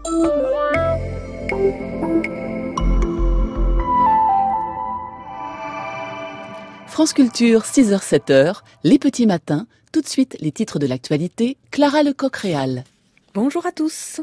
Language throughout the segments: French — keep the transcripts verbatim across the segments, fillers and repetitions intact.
France Culture, six heures sept heures, les petits matins. Tout de suite, les titres de l'actualité. Clara Lecoq-Réal. Bonjour à tous.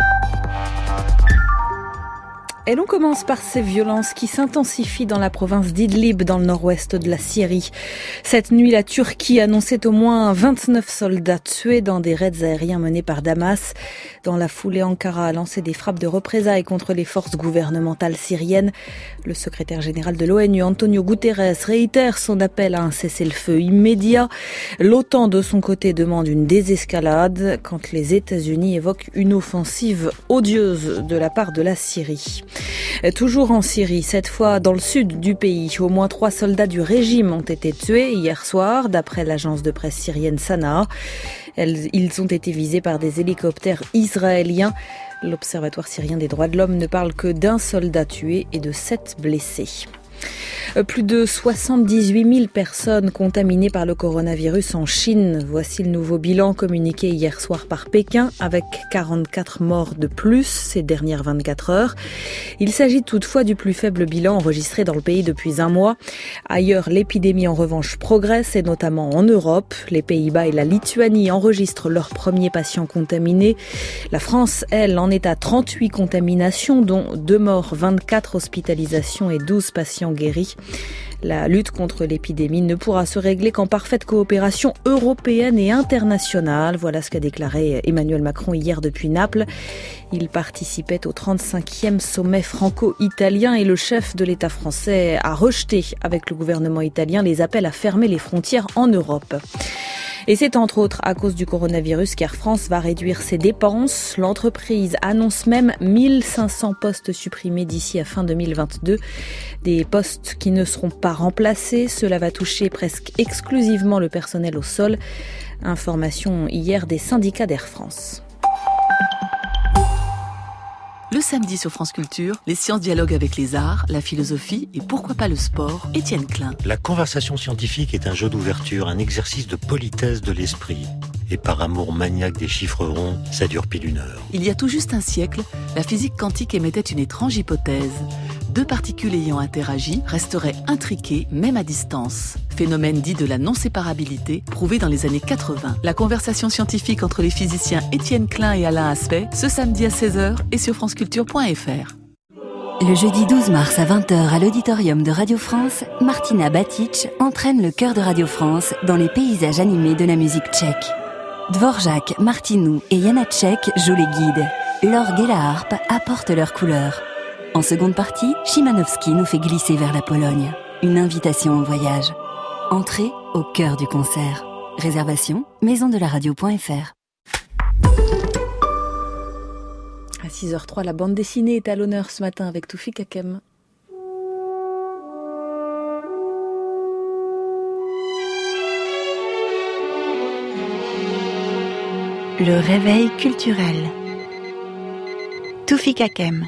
Et l'on commence par ces violences qui s'intensifient dans la province d'Idlib, dans le nord-ouest de la Syrie. Cette nuit, la Turquie annonçait au moins vingt-neuf soldats tués dans des raids aériens menés par Damas. Dans la foulée, Ankara a lancé des frappes de représailles contre les forces gouvernementales syriennes. Le secrétaire général de l'ONU, Antonio Guterres, réitère son appel à un cessez-le-feu immédiat. L'OTAN, de son côté, demande une désescalade quand les États-Unis évoquent une offensive odieuse de la part de la Syrie. Toujours en Syrie, cette fois dans le sud du pays, au moins trois soldats du régime ont été tués hier soir, d'après l'agence de presse syrienne Sanaa. Ils ont été visés par des hélicoptères israéliens. L'Observatoire syrien des droits de l'homme ne parle que d'un soldat tué et de sept blessés. Plus de soixante-dix-huit mille personnes contaminées par le coronavirus en Chine. Voici le nouveau bilan communiqué hier soir par Pékin, avec quarante-quatre morts de plus ces dernières vingt-quatre heures. Il s'agit toutefois du plus faible bilan enregistré dans le pays depuis un mois. Ailleurs, l'épidémie en revanche progresse, et notamment en Europe. Les Pays-Bas et la Lituanie enregistrent leurs premiers patients contaminés. La France, elle, en est à trente-huit contaminations, dont deux morts, vingt-quatre hospitalisations et douze patients guéris. La lutte contre l'épidémie ne pourra se régler qu'en parfaite coopération européenne et internationale. Voilà ce qu'a déclaré Emmanuel Macron hier depuis Naples. Il participait au trente-cinquième sommet franco-italien et le chef de l'État français a rejeté avec le gouvernement italien les appels à fermer les frontières en Europe. Et c'est entre autres à cause du coronavirus qu'Air France va réduire ses dépenses. L'entreprise annonce même mille cinq cents postes supprimés d'ici à fin deux mille vingt-deux. Des postes qui ne seront pas remplacés. Cela va toucher presque exclusivement le personnel au sol. Information hier des syndicats d'Air France. Le samedi sur France Culture, les sciences dialoguent avec les arts, la philosophie et pourquoi pas le sport. Étienne Klein. La conversation scientifique est un jeu d'ouverture, un exercice de politesse de l'esprit. Et par amour maniaque des chiffres ronds, ça dure pile une heure. Il y a tout juste un siècle, la physique quantique émettait une étrange hypothèse. Deux particules ayant interagi resteraient intriquées, même à distance. Phénomène dit de la non-séparabilité, prouvé dans les années quatre-vingts. La conversation scientifique entre les physiciens Étienne Klein et Alain Aspect, ce samedi à seize heures et sur franceculture point f r. Le jeudi douze mars à vingt heures à l'auditorium de Radio France, Martina Batic entraîne le chœur de Radio France dans les paysages animés de la musique tchèque. Dvorak, Martinou et Janacek jouent les guides. L'orgue et la harpe apportent leurs couleurs. En seconde partie, Szymanowski nous fait glisser vers la Pologne. Une invitation au voyage. Entrée au cœur du concert. Réservation maison de la radio point f r. À six heures trois, la bande dessinée est à l'honneur ce matin avec Toufik Hakem. Le réveil culturel. Toufik Hakem.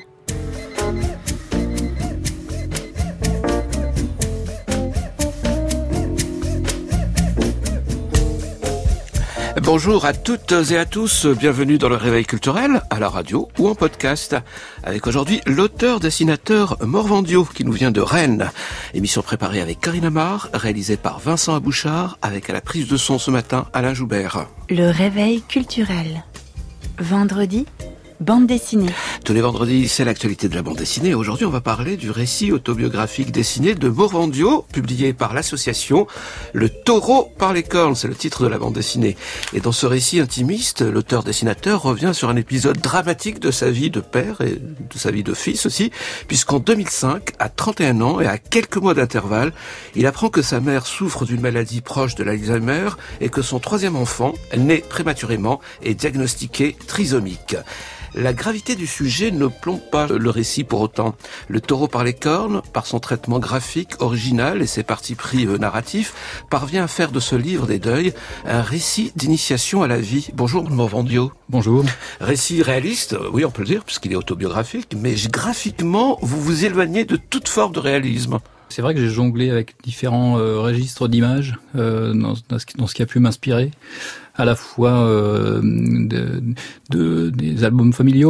Bonjour à toutes et à tous, bienvenue dans le Réveil culturel, à la radio ou en podcast, avec aujourd'hui l'auteur-dessinateur Morvandio qui nous vient de Rennes. Émission préparée avec Karine Amar, réalisée par Vincent Abouchard, avec à la prise de son ce matin Alain Joubert. Le Réveil culturel. Vendredi, bande dessinée. Tous les vendredis, c'est l'actualité de la bande dessinée. Aujourd'hui, on va parler du récit autobiographique dessiné de Morvandio, publié par l'association Le Taureau par les cornes. C'est le titre de la bande dessinée. Et dans ce récit intimiste, l'auteur-dessinateur revient sur un épisode dramatique de sa vie de père et de sa vie de fils aussi, puisqu'en deux mille cinq, à trente et un ans et à quelques mois d'intervalle, il apprend que sa mère souffre d'une maladie proche de l'Alzheimer et que son troisième enfant, né prématurément, est diagnostiqué trisomique. La gravité du sujet ne plombe pas le récit pour autant. Le Taureau par les cornes, par son traitement graphique original et ses partis pris narratifs, parvient à faire de ce livre des deuils un récit d'initiation à la vie. Bonjour Morvandio. Bonjour. Récit réaliste, oui on peut le dire, puisqu'il est autobiographique, mais graphiquement, vous vous éloignez de toute forme de réalisme. C'est vrai que j'ai jonglé avec différents euh, registres d'images euh, dans, dans, ce qui, dans ce qui a pu m'inspirer, à la fois euh, de, de, des albums familiaux,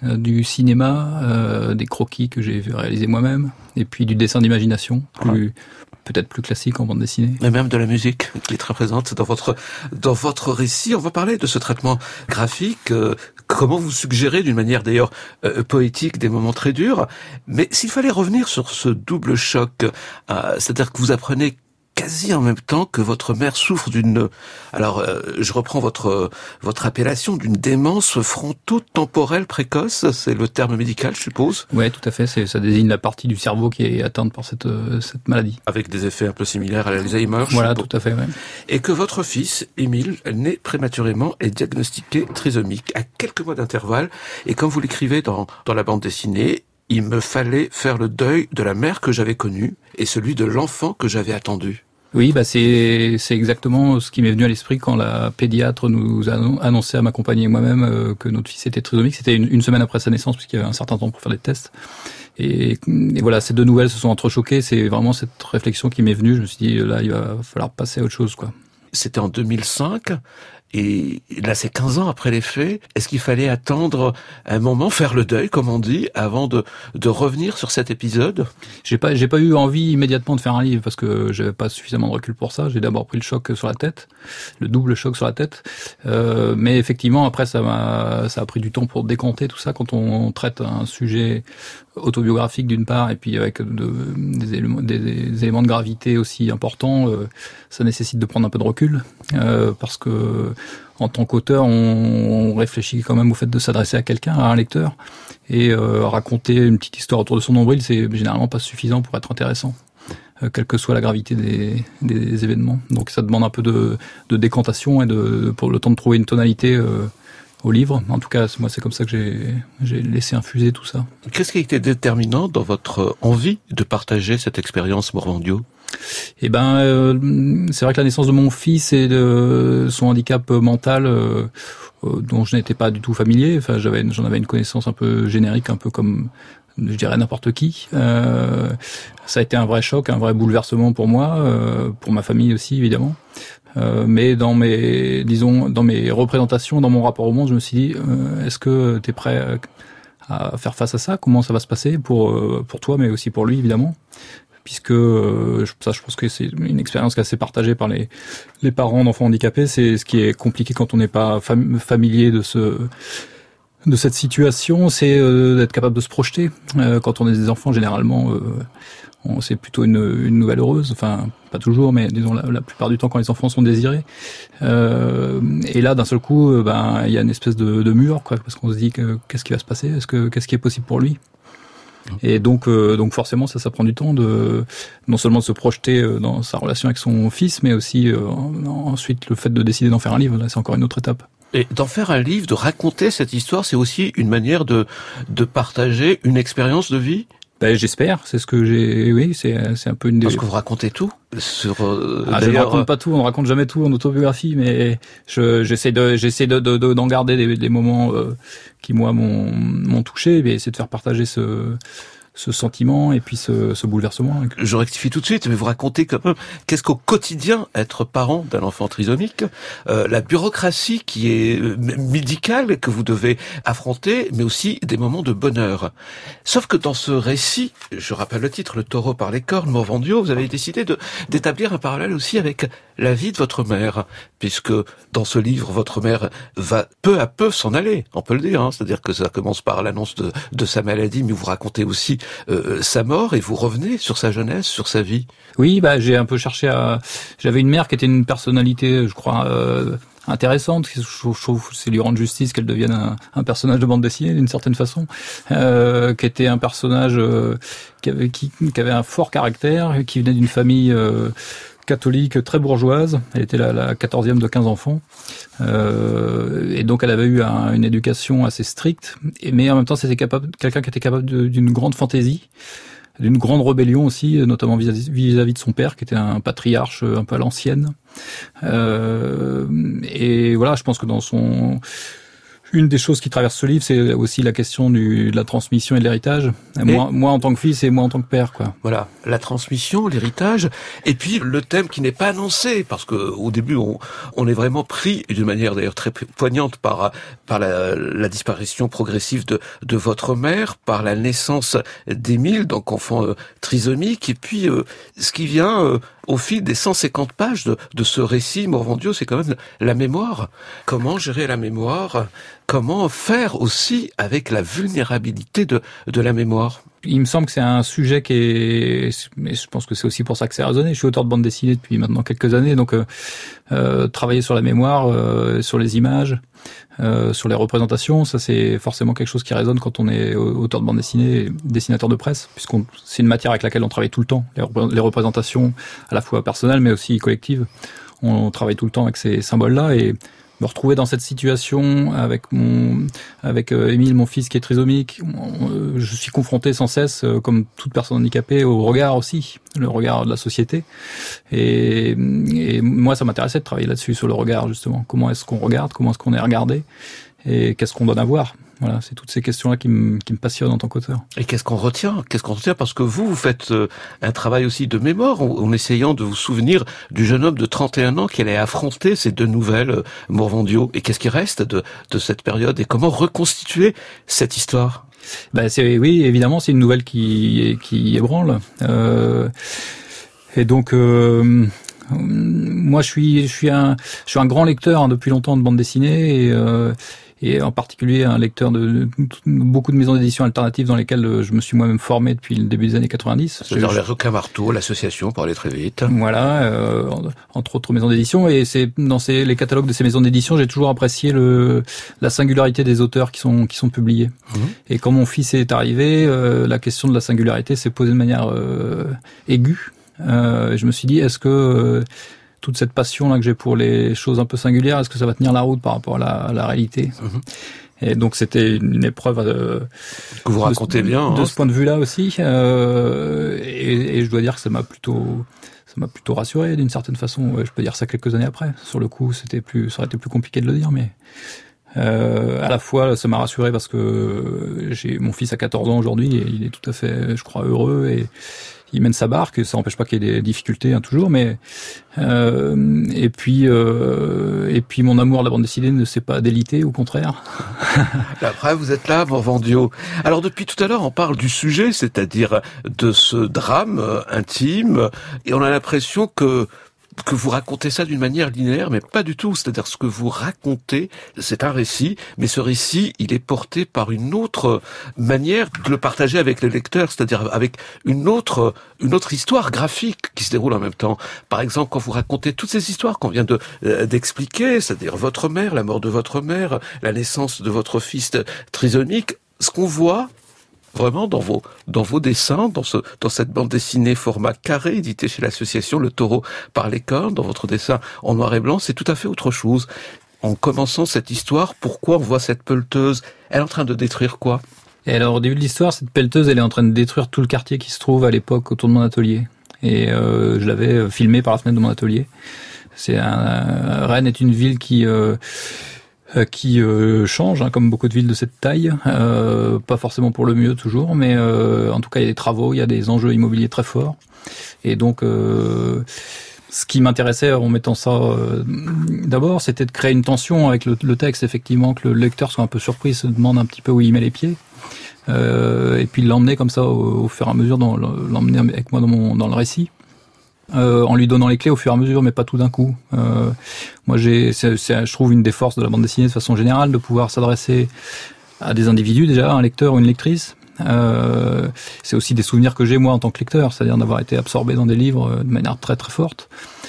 euh, du cinéma, euh, des croquis que j'ai réalisés moi-même, et puis du dessin d'imagination, plus, ouais. peut-être plus classique en bande dessinée. Et même de la musique qui est très présente dans votre dans votre récit. On va parler de ce traitement graphique. Euh, comment vous suggérez, d'une manière d'ailleurs euh, poétique, des moments très durs. Mais s'il fallait revenir sur ce double choc, euh, c'est-à-dire que vous apprenez quasi en même temps que votre mère souffre d'une, alors euh, je reprends votre votre appellation, d'une démence fronto-temporelle précoce, c'est le terme médical, je suppose. Ouais, tout à fait, c'est, ça désigne la partie du cerveau qui est atteinte par cette euh, cette maladie. Avec des effets un peu similaires à l'Alzheimer. Voilà, tout à fait, ouais. Et que votre fils, Émile, né prématurément, est diagnostiqué trisomique à quelques mois d'intervalle. Et comme vous l'écrivez dans dans la bande dessinée, il me fallait faire le deuil de la mère que j'avais connue et celui de l'enfant que j'avais attendu. Oui, bah c'est c'est exactement ce qui m'est venu à l'esprit quand la pédiatre nous a annoncé à ma compagne et moi-même euh, que notre fils était trisomique. C'était une, une semaine après sa naissance, puisqu'il y avait un certain temps pour faire des tests. Et, et voilà, ces deux nouvelles se sont entrechoquées. C'est vraiment cette réflexion qui m'est venue. Je me suis dit, là, il va falloir passer à autre chose, quoi. C'était en deux mille cinq. Et là, c'est quinze ans après les faits. Est-ce qu'il fallait attendre un moment, faire le deuil, comme on dit, avant de, de revenir sur cet épisode? J'ai pas, j'ai pas eu envie immédiatement de faire un livre parce que j'avais pas suffisamment de recul pour ça. J'ai d'abord pris le choc sur la tête, le double choc sur la tête. Euh, mais effectivement, après, ça m'a, ça a pris du temps pour décanter tout ça quand on traite un sujet autobiographique d'une part et puis avec de, des, éléments, des, des éléments de gravité aussi importants. Euh, ça nécessite de prendre un peu de recul euh, parce que en tant qu'auteur, on, on réfléchit quand même au fait de s'adresser à quelqu'un, à un lecteur, et euh, raconter une petite histoire autour de son nombril, c'est généralement pas suffisant pour être intéressant, euh, quelle que soit la gravité des, des événements. Donc ça demande un peu de, de décantation et de, pour le temps de trouver une tonalité euh, au livre. En tout cas, moi, c'est comme ça que j'ai, j'ai laissé infuser tout ça. Qu'est-ce qui a été déterminant dans votre envie de partager cette expérience Morvandiau ? Eh ben, euh, c'est vrai que la naissance de mon fils et de son handicap mental, euh, euh, dont je n'étais pas du tout familier. Enfin, j'avais, j'en avais une connaissance un peu générique, un peu comme, je dirais, n'importe qui. Euh, ça a été un vrai choc, un vrai bouleversement pour moi, euh, pour ma famille aussi, évidemment. Euh, mais dans mes, disons, dans mes représentations, dans mon rapport au monde, je me suis dit, euh, est-ce que t'es prêt à faire face à ça ? Comment ça va se passer pour euh, pour toi, mais aussi pour lui, évidemment. Puisque euh, ça, je pense que c'est une expérience qui est assez partagée par les les parents d'enfants handicapés. C'est ce qui est compliqué quand on n'est pas fam- familier de ce de cette situation, c'est euh, d'être capable de se projeter. Euh, quand on est des enfants, généralement, euh, on, c'est plutôt une, une nouvelle heureuse. Enfin, pas toujours, mais disons la, la plupart du temps quand les enfants sont désirés. Euh, et là, d'un seul coup, euh, ben il y a une espèce de, de mur, quoi, parce qu'on se dit que qu'est-ce qui va se passer, est-ce que qu'est-ce qui est possible pour lui. Et donc, euh, donc forcément, ça, ça prend du temps de non seulement de se projeter dans sa relation avec son fils, mais aussi euh, ensuite le fait de décider d'en faire un livre. Là, c'est encore une autre étape. Et d'en faire un livre, de raconter cette histoire, c'est aussi une manière de de partager une expérience de vie. Ben, j'espère, c'est ce que j'ai. Oui, c'est c'est un peu une des. Parce que vous racontez tout sur. Euh, ah, je ne raconte pas tout, on ne raconte jamais tout en autobiographie, mais je j'essaie de j'essaie de, de, de d'en garder des, des moments euh, qui moi m'ont m'ont touché, et essayer de faire partager ce ce sentiment et puis ce, ce bouleversement. Je rectifie tout de suite, mais vous racontez quand même qu'est-ce qu'au quotidien être parent d'un enfant trisomique, euh, la bureaucratie qui est médicale que vous devez affronter, mais aussi des moments de bonheur. Sauf que dans ce récit, je rappelle le titre, Le taureau par les cornes, Morvandiau, vous avez décidé de d'établir un parallèle aussi avec la vie de votre mère, puisque dans ce livre, votre mère va peu à peu s'en aller, on peut le dire, hein, c'est-à-dire que ça commence par l'annonce de, de sa maladie, mais vous racontez aussi Euh, sa mort et vous revenez sur sa jeunesse, sur sa vie. Oui, bah j'ai un peu cherché à. J'avais une mère qui était une personnalité, je crois, euh, intéressante. Je trouve que c'est lui rendre justice qu'elle devienne un, un personnage de bande dessinée d'une certaine façon, euh, qui était un personnage euh, qui avait qui, qui avait un fort caractère, qui venait d'une famille euh, catholique très bourgeoise. Elle était la, la quatorzième de quinze enfants. Euh, et donc elle avait eu un, une éducation assez stricte, et, mais en même temps c'était capable, quelqu'un qui était capable de, d'une grande fantaisie, d'une grande rébellion aussi, notamment vis-à-vis, vis-à-vis de son père qui était un patriarche un peu à l'ancienne. Euh, et voilà, je pense que dans son... Une des choses qui traverse ce livre, c'est aussi la question du, de la transmission et de l'héritage. Moi, moi en tant que fils et moi en tant que père, quoi. Voilà, la transmission, l'héritage, et puis le thème qui n'est pas annoncé, parce que au début, on, on est vraiment pris, et d'une manière d'ailleurs très poignante, par par la, la disparition progressive de de votre mère, par la naissance d'Émile, donc enfant euh, trisomique, et puis euh, ce qui vient euh, au fil des cent cinquante pages de, de ce récit, Morvandiau, c'est quand même la mémoire. Comment gérer la mémoire ? Comment faire aussi avec la vulnérabilité de, de la mémoire ? Il me semble que c'est un sujet qui est, mais je pense que c'est aussi pour ça que c'est résonné. Je suis auteur de bande dessinée depuis maintenant quelques années, donc euh, euh, travailler sur la mémoire, euh, sur les images, euh, sur les représentations, ça c'est forcément quelque chose qui résonne quand on est auteur de bande dessinée, dessinateur de presse, puisqu'on c'est une matière avec laquelle on travaille tout le temps. Les, repré- les représentations à la fois personnelles mais aussi collectives. On travaille tout le temps avec ces symboles-là et me retrouver dans cette situation avec mon, avec euh, Émile, mon fils qui est trisomique, euh, je suis confronté sans cesse, euh, comme toute personne handicapée, au regard aussi, le regard de la société. Et, et moi, ça m'intéressait de travailler là-dessus, sur le regard justement. Comment est-ce qu'on regarde, comment est-ce qu'on est regardé, et qu'est-ce qu'on donne à voir. Voilà, c'est toutes ces questions-là qui me, qui me passionnent en tant qu'auteur. Et qu'est-ce qu'on retient ? Qu'est-ce qu'on retient ? Parce que vous, vous faites euh, un travail aussi de mémoire, en, en essayant de vous souvenir du jeune homme de trente et un ans qui allait affronter ces deux nouvelles, euh, Morvandiau. Et qu'est-ce qui reste de, de cette période ? Et comment reconstituer cette histoire ? Ben c'est, oui, évidemment, c'est une nouvelle qui, qui ébranle. Euh, et donc... Euh, moi, je suis, je suis un, je suis un grand lecteur hein, depuis longtemps de bande dessinée et, euh, et en particulier un lecteur de, de, de beaucoup de maisons d'édition alternatives dans lesquelles je me suis moi-même formé depuis le début des années quatre-vingt-dix. C'est-à-dire les Requin-Marteau, l'association pour aller très vite. Voilà, euh, entre autres maisons d'édition, et c'est dans ces, les catalogues de ces maisons d'édition, j'ai toujours apprécié le, la singularité des auteurs qui sont qui sont publiés. Mmh. Et quand mon fils est arrivé, euh, la question de la singularité s'est posée de manière euh, aiguë. Euh, je me suis dit, est-ce que euh, toute cette passion là que j'ai pour les choses un peu singulières, est-ce que ça va tenir la route par rapport à la, à la réalité ? Mmh. Et donc c'était une épreuve euh, que vous racontez de, bien de hein. ce point de vue-là aussi. Euh, et, et je dois dire que ça m'a plutôt, ça m'a plutôt rassuré d'une certaine façon. Ouais, je peux dire ça quelques années après. Sur le coup, c'était plus, ça aurait été plus compliqué de le dire, mais. Euh, à la fois, ça m'a rassuré parce que j'ai mon fils a quatorze ans aujourd'hui et il est tout à fait, je crois, heureux et il mène sa barque. Ça n'empêche pas qu'il y ait des difficultés hein, toujours, mais euh, et puis euh, et puis mon amour de la bande dessinée ne s'est pas délité, au contraire. Après, vous êtes là, Morvandiau. Alors depuis tout à l'heure, on parle du sujet, c'est-à-dire de ce drame euh, intime, et on a l'impression que que vous racontez ça d'une manière linéaire, mais pas du tout. C'est-à-dire ce que vous racontez, c'est un récit, mais ce récit, il est porté par une autre manière de le partager avec les lecteurs, c'est-à-dire avec une autre, une autre histoire graphique qui se déroule en même temps. Par exemple, quand vous racontez toutes ces histoires qu'on vient de euh, d'expliquer, c'est-à-dire votre mère, la mort de votre mère, la naissance de votre fils trisomique, ce qu'on voit vraiment dans vos dans vos dessins, dans ce dans cette bande dessinée format carré éditée chez l'association Le Taureau par les cornes, dans votre dessin en noir et blanc, c'est tout à fait autre chose. En commençant cette histoire, pourquoi on voit cette pelleteuse ? Elle est en train de détruire quoi ? Et alors au début de l'histoire, cette pelleteuse, elle est en train de détruire tout le quartier qui se trouve à l'époque autour de mon atelier. Et euh, je l'avais filmé par la fenêtre de mon atelier. C'est un, Rennes est une ville qui euh, qui euh, change, hein, comme beaucoup de villes de cette taille, euh, pas forcément pour le mieux toujours, mais euh, en tout cas il y a des travaux, il y a des enjeux immobiliers très forts, et donc euh, ce qui m'intéressait en mettant ça euh, d'abord, c'était de créer une tension avec le, le texte, effectivement, que le lecteur soit un peu surpris, se demande un petit peu où il met les pieds, euh, et puis l'emmener comme ça au, au fur et à mesure, dans, l'emmener avec moi dans, mon, dans le récit. Euh, en lui donnant les clés au fur et à mesure, mais pas tout d'un coup. Euh, moi, j'ai, c'est, c'est, je trouve une des forces de la bande dessinée de façon générale de pouvoir s'adresser à des individus déjà, un lecteur ou une lectrice. Euh, c'est aussi des souvenirs que j'ai moi en tant que lecteur, c'est-à-dire d'avoir été absorbé dans des livres de manière très très forte,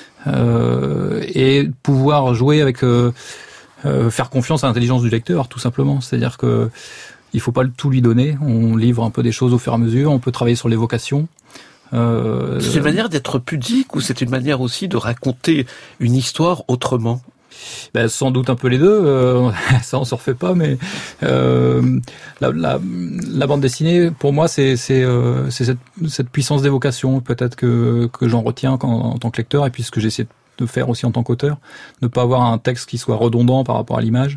euh, et pouvoir jouer avec, euh, euh, faire confiance à l'intelligence du lecteur, tout simplement. C'est-à-dire que il faut pas tout lui donner. On livre un peu des choses au fur et à mesure. On peut travailler sur l'évocation. Euh, c'est une manière d'être pudique ou c'est une manière aussi de raconter une histoire autrement ? Ben, sans doute un peu les deux, euh, ça on s'en refait pas, mais euh, la, la, la bande dessinée, pour moi, c'est, c'est, euh, c'est cette, cette puissance d'évocation, peut-être que, que j'en retiens quand, en tant que lecteur, et puis ce que j'essaie de faire aussi en tant qu'auteur, ne pas avoir un texte qui soit redondant par rapport à l'image.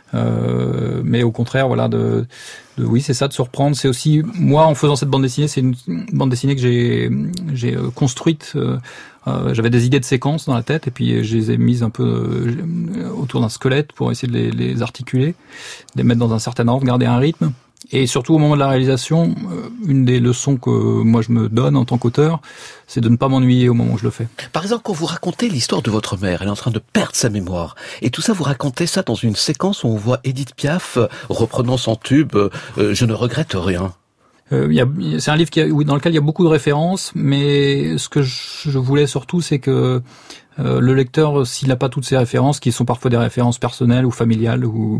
Euh, mais au contraire, voilà, de, de oui, c'est ça, de se reprendre. C'est aussi moi, en faisant cette bande dessinée, c'est une, une bande dessinée que j'ai j'ai construite. Euh, euh, j'avais des idées de séquences dans la tête et puis je les ai mises un peu euh, autour d'un squelette pour essayer de les, les articuler, de les mettre dans un certain ordre, garder un rythme. Et surtout au moment de la réalisation, une des leçons que moi je me donne en tant qu'auteur, c'est de ne pas m'ennuyer au moment où je le fais. Par exemple, quand vous racontez l'histoire de votre mère, elle est en train de perdre sa mémoire. Et tout ça, vous racontez ça dans une séquence où on voit Édith Piaf reprenant son tube euh, « Je ne regrette rien ». Euh, y a, c'est un livre qui a, dans lequel il y a beaucoup de références, mais ce que je, je voulais surtout, c'est que euh, le lecteur, s'il n'a pas toutes ces références, qui sont parfois des références personnelles ou familiales ou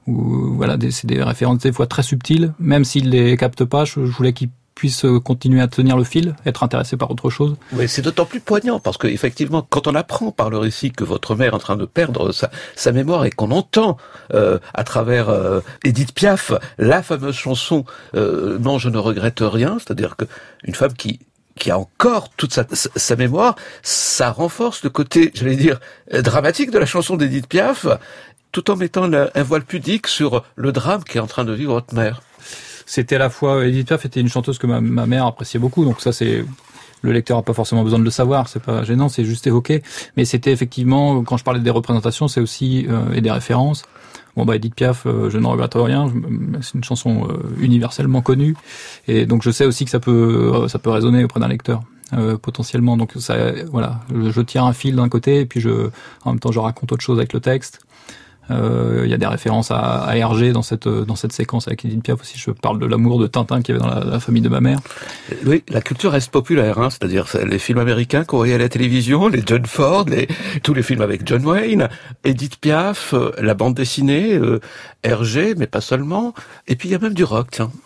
ou voilà, des, c'est des références des fois très subtiles, même s'il les capte pas, je, je voulais qu'il puisse continuer à tenir le fil, être intéressé par autre chose. Oui, c'est d'autant plus poignant parce que effectivement, quand on apprend par le récit que votre mère est en train de perdre sa, sa mémoire et qu'on entend euh, à travers euh, Édith Piaf la fameuse chanson euh, Non, je ne regrette rien, c'est-à-dire que une femme qui qui a encore toute sa, sa mémoire, ça renforce le côté, j'allais dire, dramatique de la chanson d'Édith Piaf, tout en mettant un voile pudique sur le drame qu'est en train de vivre votre mère. C'était à la fois, Édith Piaf était une chanteuse que ma, ma mère appréciait beaucoup, donc ça c'est, le lecteur a pas forcément besoin de le savoir, c'est pas gênant, c'est juste évoqué. Mais c'était effectivement, quand je parlais des représentations, c'est aussi, euh, et des références. Bon bah Édith Piaf, euh, je ne regrette rien, c'est une chanson euh, universellement connue, et donc je sais aussi que ça peut, euh, ça peut résonner auprès d'un lecteur. Euh, potentiellement, donc ça, voilà, je, je tire un fil d'un côté, et puis je, en même temps je raconte autre chose avec le texte. Il euh, y a des références à, à Hergé dans cette dans cette séquence avec Édith Piaf aussi. Je parle de l'amour de Tintin qu'il y avait dans la, la famille de ma mère. Oui, la culture reste populaire, hein, c'est-à-dire les films américains qu'on voyait à la télévision, les John Ford, les, tous les films avec John Wayne, Édith Piaf, euh, la bande dessinée, euh, Hergé, mais pas seulement. Et puis il y a même du rock, tiens.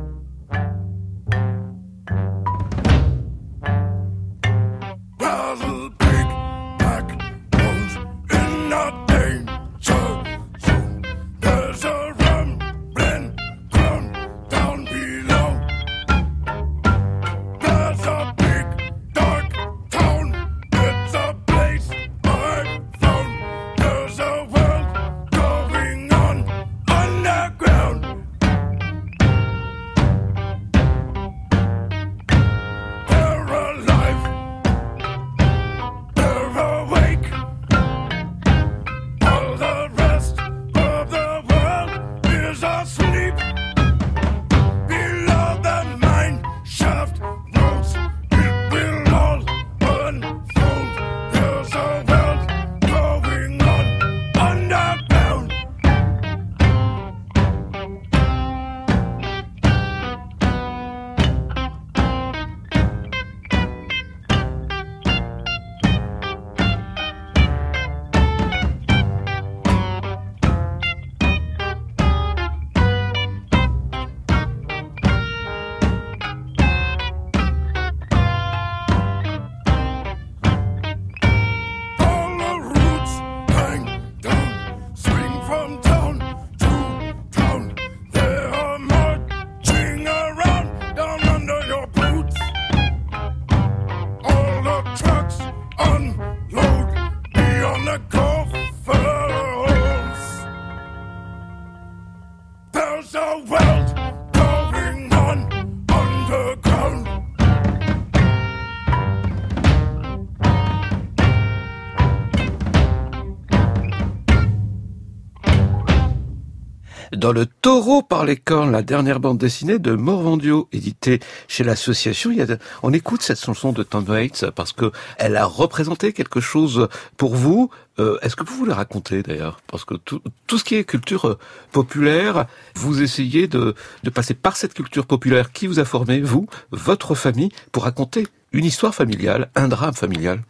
Dans Le Taureau par les cornes, la dernière bande dessinée de Morvandiau, éditée chez l'Association, il y a, on écoute cette chanson de Tom Waits parce que elle a représenté quelque chose pour vous. Euh, est-ce que vous voulez raconter d'ailleurs? Parce que tout, tout ce qui est culture populaire, vous essayez de, de passer par cette culture populaire qui vous a formé, vous, votre famille, pour raconter une histoire familiale, un drame familial.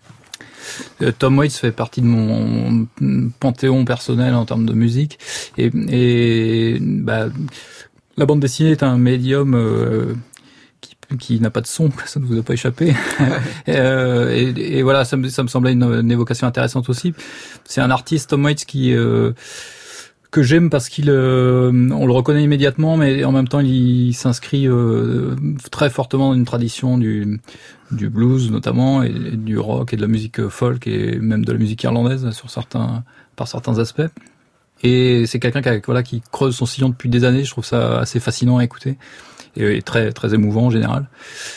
Tom Waits fait partie de mon panthéon personnel en termes de musique, et, et bah, la bande dessinée est un médium euh, qui, qui n'a pas de son, ça ne vous a pas échappé. et, euh, et, et voilà, ça me, ça me semblait une, une évocation intéressante aussi. C'est un artiste, Tom Waits, qui euh, que j'aime parce qu'il, euh, on le reconnaît immédiatement, mais en même temps, il, il s'inscrit euh, très fortement dans une tradition du, du blues notamment, et, et du rock et de la musique folk et même de la musique irlandaise sur certains, par certains aspects. Et c'est quelqu'un qui, a, voilà, qui creuse son sillon depuis des années. Je trouve ça assez fascinant à écouter. Et très très émouvant en général.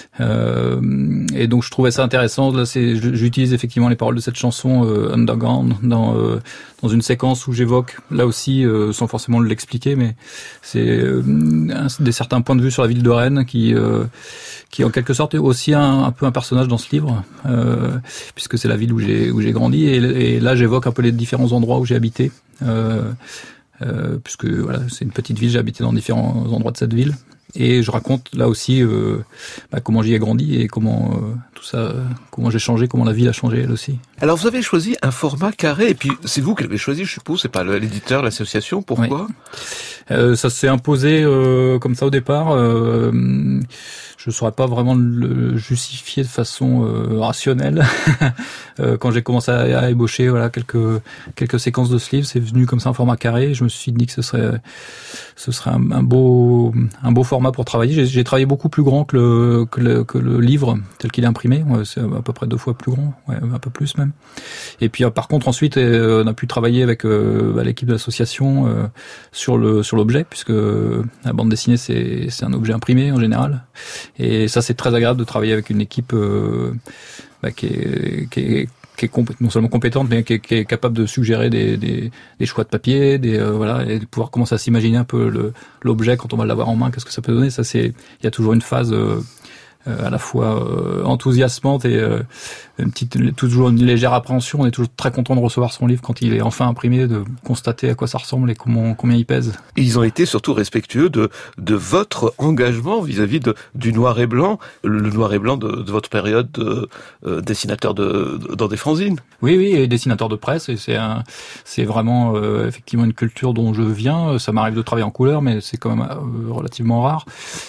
Euh, et donc je trouvais ça intéressant. Là, c'est, j'utilise effectivement les paroles de cette chanson euh, Underground dans euh, dans une séquence où j'évoque là aussi, euh, sans forcément l'expliquer, mais c'est euh, un, des certains points de vue sur la ville de Rennes qui euh, qui en quelque sorte est aussi un, un peu un personnage dans ce livre, euh, puisque c'est la ville où j'ai où j'ai grandi. Et, et là j'évoque un peu les différents endroits où j'ai habité, euh, euh, puisque voilà c'est une petite ville, j'ai habité dans différents endroits de cette ville. Et je raconte là aussi euh, bah, comment j'y ai grandi et comment euh, tout ça, euh, comment j'ai changé, comment la ville a changé elle aussi. Alors vous avez choisi un format carré, et puis c'est vous qui l'avez choisi, je suppose, c'est pas l'éditeur, l'association, pourquoi ? Oui. euh, Ça s'est imposé euh, comme ça au départ. Euh, je ne saurais pas vraiment le justifier de façon euh, rationnelle. euh, quand j'ai commencé à, à ébaucher voilà quelques quelques séquences de ce livre, c'est venu comme ça en format carré. Je me suis dit que ce serait ce serait un, un beau un beau format pour travailler. J'ai, j'ai travaillé beaucoup plus grand que le que le, que le livre tel qu'il est imprimé. Ouais, c'est à peu près deux fois plus grand, ouais, un peu plus même. Et puis par contre ensuite euh, on a pu travailler avec euh, bah, l'équipe de l'association euh, sur le sur l'objet, puisque la bande dessinée c'est c'est un objet imprimé en général. Et ça, c'est très agréable de travailler avec une équipe euh, bah, qui est, qui est, qui est compé- non seulement compétente, mais qui est, qui est capable de suggérer des, des, des choix de papier, des euh, voilà, et de pouvoir commencer à s'imaginer un peu le, l'objet quand on va l'avoir en main, qu'est-ce que ça peut donner. Ça, c'est, il y a toujours une phase euh, euh, à la fois euh, enthousiasmante et euh, une petite, toujours une légère appréhension. On est toujours très content de recevoir son livre quand il est enfin imprimé, de constater à quoi ça ressemble et comment, combien il pèse. Ils ont été surtout respectueux de, de votre engagement vis-à-vis de, du noir et blanc, le noir et blanc de, de votre période de euh, dessinateur de, de, dans des fanzines. Oui, oui, et dessinateur de presse, et c'est un, c'est vraiment euh, effectivement une culture dont je viens. Ça m'arrive de travailler en couleur, mais c'est quand même euh, relativement rare.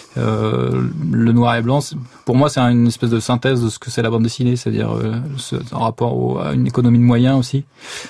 Euh, le noir et blanc, pour moi, c'est une espèce de synthèse de ce que c'est la bande dessinée, c'est-à-dire euh, ce, en rapport au, à une économie de moyens aussi.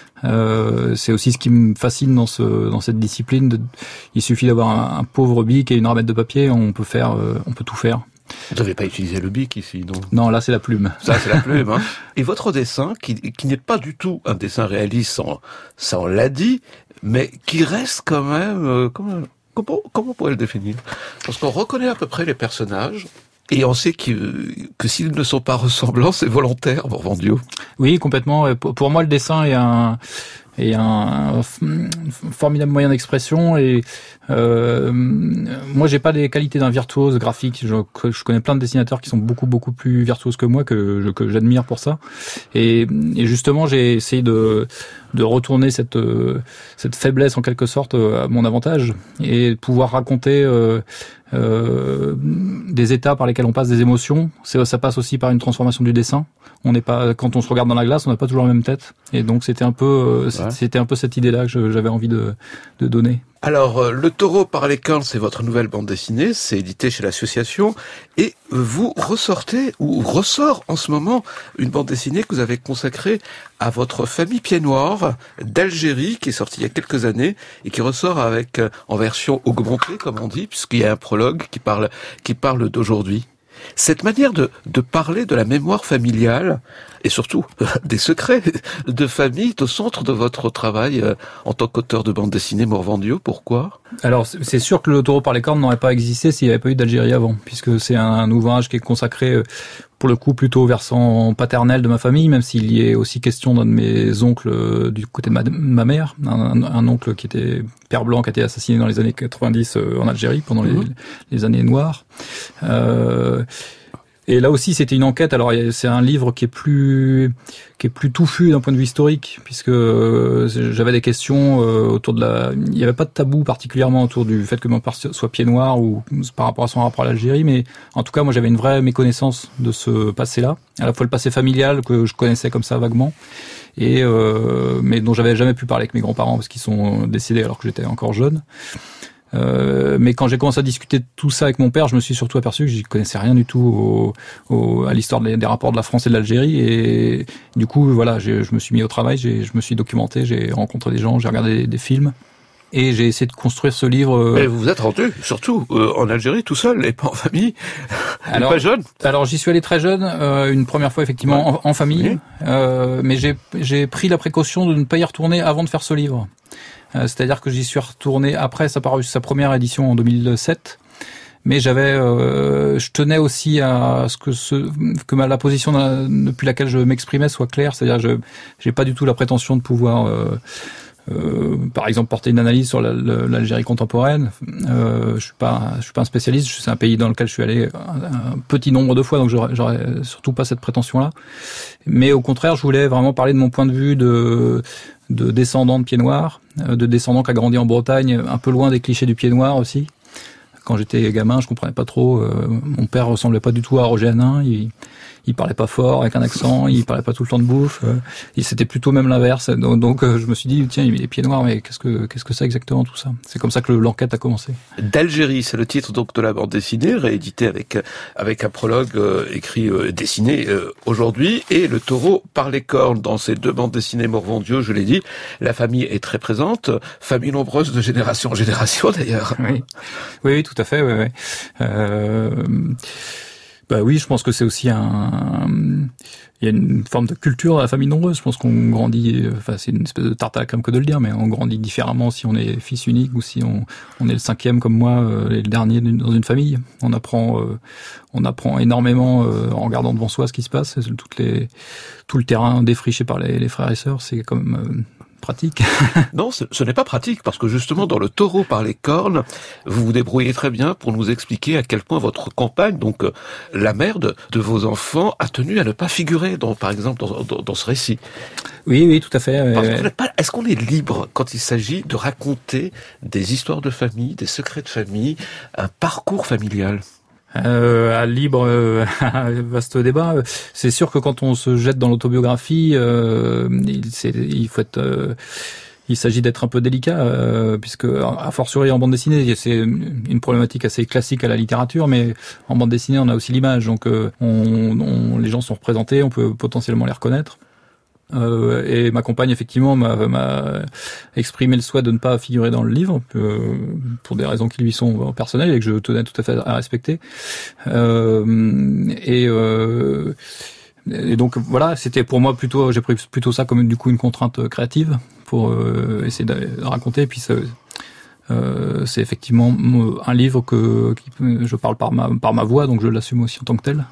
Euh, c'est aussi ce qui me fascine dans ce dans cette discipline. De, il suffit d'avoir un, un pauvre bic et une ramette de papier, on peut faire, euh, on peut tout faire. Vous n'avez pas utilisé le bic ici, non ? Non, là c'est la plume. Ça c'est la plume. Hein. Et votre dessin, qui, qui n'est pas du tout un dessin réaliste, ça on, ça on l'a dit, mais qui reste quand même. Euh, comment, comment, comment on pourrait le définir ? Parce qu'on reconnaît à peu près les personnages. Et on sait que, que s'ils ne sont pas ressemblants, c'est volontaire, Morvandiau. Oui, complètement. Pour moi, le dessin est un, est un formidable moyen d'expression. Et euh, moi, j'ai pas les qualités d'un virtuose graphique. Je, je connais plein de dessinateurs qui sont beaucoup beaucoup plus virtuoses que moi, que, je, que j'admire pour ça. Et, et justement, j'ai essayé de de retourner cette cette faiblesse en quelque sorte à mon avantage et de pouvoir raconter euh, euh, des états par lesquels on passe des émotions. C'est, ça passe aussi par une transformation du dessin. On n'est pas, quand on se regarde dans la glace, on n'a pas toujours la même tête. Et donc c'était un peu euh, ouais. c'était un peu cette idée-là que je, j'avais envie de de donner. Alors, euh, Le Taureau par les cornes, c'est votre nouvelle bande dessinée, c'est édité chez l'association, et vous ressortez, ou ressort en ce moment, une bande dessinée que vous avez consacrée à votre famille pied-noir d'Algérie, qui est sortie il y a quelques années, et qui ressort avec, euh, en version augmentée, comme on dit, puisqu'il y a un prologue qui parle, qui parle d'aujourd'hui. Cette manière de, de parler de la mémoire familiale, et surtout des secrets de famille, est au centre de votre travail euh, en tant qu'auteur de bande dessinée, Morvandiau. Pourquoi ? Alors, c'est sûr que Le Taureau par les cornes n'aurait pas existé s'il n'y avait pas eu d'Algérie avant, puisque c'est un, un ouvrage qui est consacré, euh, pour le coup, plutôt au versant paternel de ma famille, même s'il y est aussi question d'un de mes oncles euh, du côté de ma, de ma mère, un, un oncle qui était père blanc, qui a été assassiné dans les années quatre-vingt-dix euh, en Algérie, pendant les, mmh. les années noires. Euh, Et là aussi, c'était une enquête. Alors, c'est un livre qui est plus, qui est plus touffu d'un point de vue historique, puisque j'avais des questions autour de la. Il n'y avait pas de tabou particulièrement autour du fait que mon père soit pied noir ou par rapport à son rapport à l'Algérie, mais en tout cas, moi, j'avais une vraie méconnaissance de ce passé-là, à la fois le passé familial que je connaissais comme ça vaguement, et euh, mais dont j'avais jamais pu parler avec mes grands-parents parce qu'ils sont décédés alors que j'étais encore jeune. Euh, mais quand j'ai commencé à discuter de tout ça avec mon père, je me suis surtout aperçu que j'y connaissais rien du tout au, au, à l'histoire des, des rapports de la France et de l'Algérie. Et du coup, voilà, j'ai, je me suis mis au travail, j'ai, je me suis documenté, j'ai rencontré des gens, j'ai regardé des, des films. Et j'ai essayé de construire ce livre. Euh... Mais vous vous êtes rendu, surtout euh, en Algérie, tout seul, et pas en famille, alors, pas jeune. Alors j'y suis allé très jeune, euh, une première fois effectivement ouais. en, en famille, oui. euh, mais j'ai, j'ai pris la précaution de ne pas y retourner avant de faire ce livre. Euh, c'est-à-dire que j'y suis retourné après sa paru sa première édition en deux mille sept. Mais j'avais, euh, je tenais aussi à ce que ce, que ma, la position depuis laquelle je m'exprimais soit claire. C'est-à-dire, je, j'ai pas du tout la prétention de pouvoir, euh, euh, par exemple, porter une analyse sur la, la, l'Algérie contemporaine. Euh, je suis pas, je suis pas un spécialiste. C'est un pays dans lequel je suis allé un, un petit nombre de fois, donc j'aurais, j'aurais surtout pas cette prétention-là. Mais au contraire, je voulais vraiment parler de mon point de vue de, de descendant de pied noir, de descendant qui a grandi en Bretagne, un peu loin des clichés du pied noir aussi. Quand j'étais gamin, je comprenais pas trop. Euh, mon père ressemblait pas du tout à Roger Hanin. Il, il parlait pas fort, avec un accent. Il parlait pas tout le temps de bouffe. Euh, et c'était plutôt même l'inverse. Donc, donc euh, je me suis dit, tiens, il a les pieds noirs, mais qu'est-ce que qu'est-ce que c'est exactement tout ça? C'est comme ça que l'enquête a commencé. D'Algérie, c'est le titre donc de la bande dessinée, réédité avec avec un prologue euh, écrit euh, dessiné euh, aujourd'hui, et le taureau par les cornes. Dans ces deux bandes dessinées Morvandiau, je l'ai dit, la famille est très présente, famille nombreuse de génération en génération d'ailleurs. Oui, oui, oui tout à fait. Oui, oui. Euh... Bah oui, je pense que c'est aussi un, il y a une forme de culture dans la famille nombreuse. Je pense qu'on grandit, enfin c'est une espèce de tarte à la crème que de le dire, mais on grandit différemment si on est fils unique ou si on, on est le cinquième comme moi euh, et le dernier dans une famille. On apprend, euh, on apprend énormément euh, en regardant devant soi ce qui se passe. Toutes les, tout le terrain défriché par les, les frères et sœurs, c'est quand même euh, pratique. Non, ce, ce n'est pas pratique, parce que justement, dans le taureau par les cornes, vous vous débrouillez très bien pour nous expliquer à quel point votre compagne, donc euh, la mère de, de vos enfants, a tenu à ne pas figurer, dans, par exemple, dans, dans, dans ce récit. Oui, oui, tout à fait. Parce que pas, est-ce qu'on est libre quand il s'agit de raconter des histoires de famille, des secrets de famille, un parcours familial ? Euh, à libre, euh, vaste débat. C'est sûr que quand on se jette dans l'autobiographie, euh, il, c'est, il faut être, euh, il s'agit d'être un peu délicat, euh, puisque a fortiori en bande dessinée, c'est une problématique assez classique à la littérature, mais en bande dessinée, on a aussi l'image, donc euh, on, on, les gens sont représentés, on peut potentiellement les reconnaître. Euh, et ma compagne effectivement m'a, m'a exprimé le souhait de ne pas figurer dans le livre euh, pour des raisons qui lui sont personnelles et que je tenais tout à fait à respecter. Euh, et, euh, et donc voilà, c'était pour moi plutôt, j'ai pris plutôt ça comme du coup une contrainte créative pour euh, essayer de raconter. Et puis ça, euh, c'est effectivement un livre que qui, je parle par ma par ma voix, donc je l'assume aussi en tant que tel.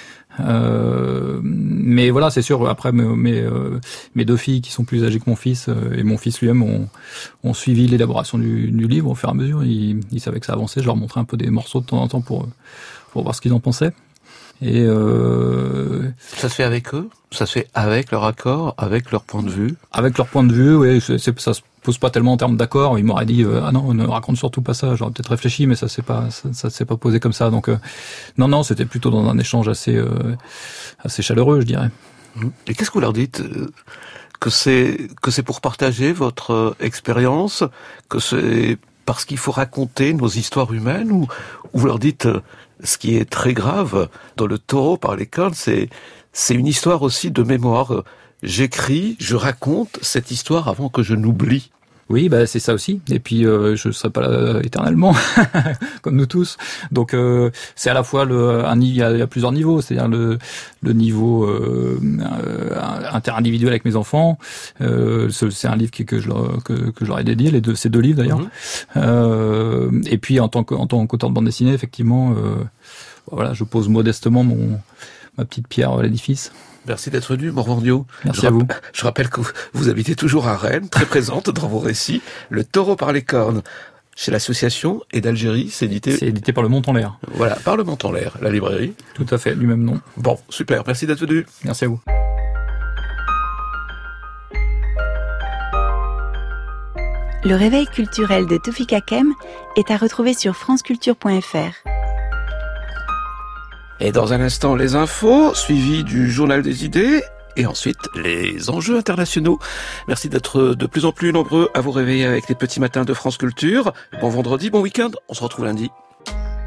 Euh, mais voilà, c'est sûr. Après, mes, mes, euh, mes deux filles qui sont plus âgées que mon fils euh, et mon fils lui-même ont, ont suivi l'élaboration du, du livre au fur et à mesure. Ils, ils savaient que ça avançait. Je leur montrais un peu des morceaux de temps en temps pour pour voir ce qu'ils en pensaient. Et euh, ça se fait avec eux, ça se fait avec leur accord, avec leur point de vue. Avec leur point de vue, oui. C'est, c'est, ça se pose pas tellement en termes d'accord. Ils m'auraient dit euh, ah non, ne raconte surtout pas ça. J'aurais peut-être réfléchi, mais ça s'est pas, ça, ça s'est pas posé comme ça. Donc euh, non, non, c'était plutôt dans un échange assez, euh, assez chaleureux, je dirais. Et qu'est-ce que vous leur dites? Que c'est que c'est pour partager votre expérience, que c'est parce qu'il faut raconter nos histoires humaines, ou, ou vous leur dites ce qui est très grave dans le taureau par les cornes, c'est c'est une histoire aussi de mémoire. J'écris, je raconte cette histoire avant que je n'oublie. Oui, bah c'est ça aussi. Et puis euh, je serai pas là éternellement, comme nous tous. Donc euh, c'est à la fois le, un, il y a, il y a plusieurs niveaux, c'est-à-dire le, le niveau euh, interindividuel avec mes enfants. Euh, c'est un livre que, que je leur, que, que je leur ai dédié, les deux, ces deux livres d'ailleurs. Mmh. Euh, et puis en tant que, en tant qu'auteur de bande dessinée, effectivement, euh, voilà, je pose modestement mon ma petite pierre à l'édifice. Merci d'être venu, Morvandiau. Merci je à vous. Je rappelle que vous habitez toujours à Rennes, très présente dans vos récits. Le taureau par les cornes, chez l'association et d'Algérie, c'est édité... C'est édité par Le Montant-l'Air. Voilà, par Le Montant-l'Air, la librairie. Tout à fait, du même nom. Bon, super, merci d'être venu. Merci à vous. Le réveil culturel de Tofik Hakem est à retrouver sur franceculture point f r. Et dans un instant, les infos, suivi du journal des idées, et ensuite les enjeux internationaux. Merci d'être de plus en plus nombreux à vous réveiller avec les petits matins de France Culture. Bon vendredi, bon week-end, on se retrouve lundi.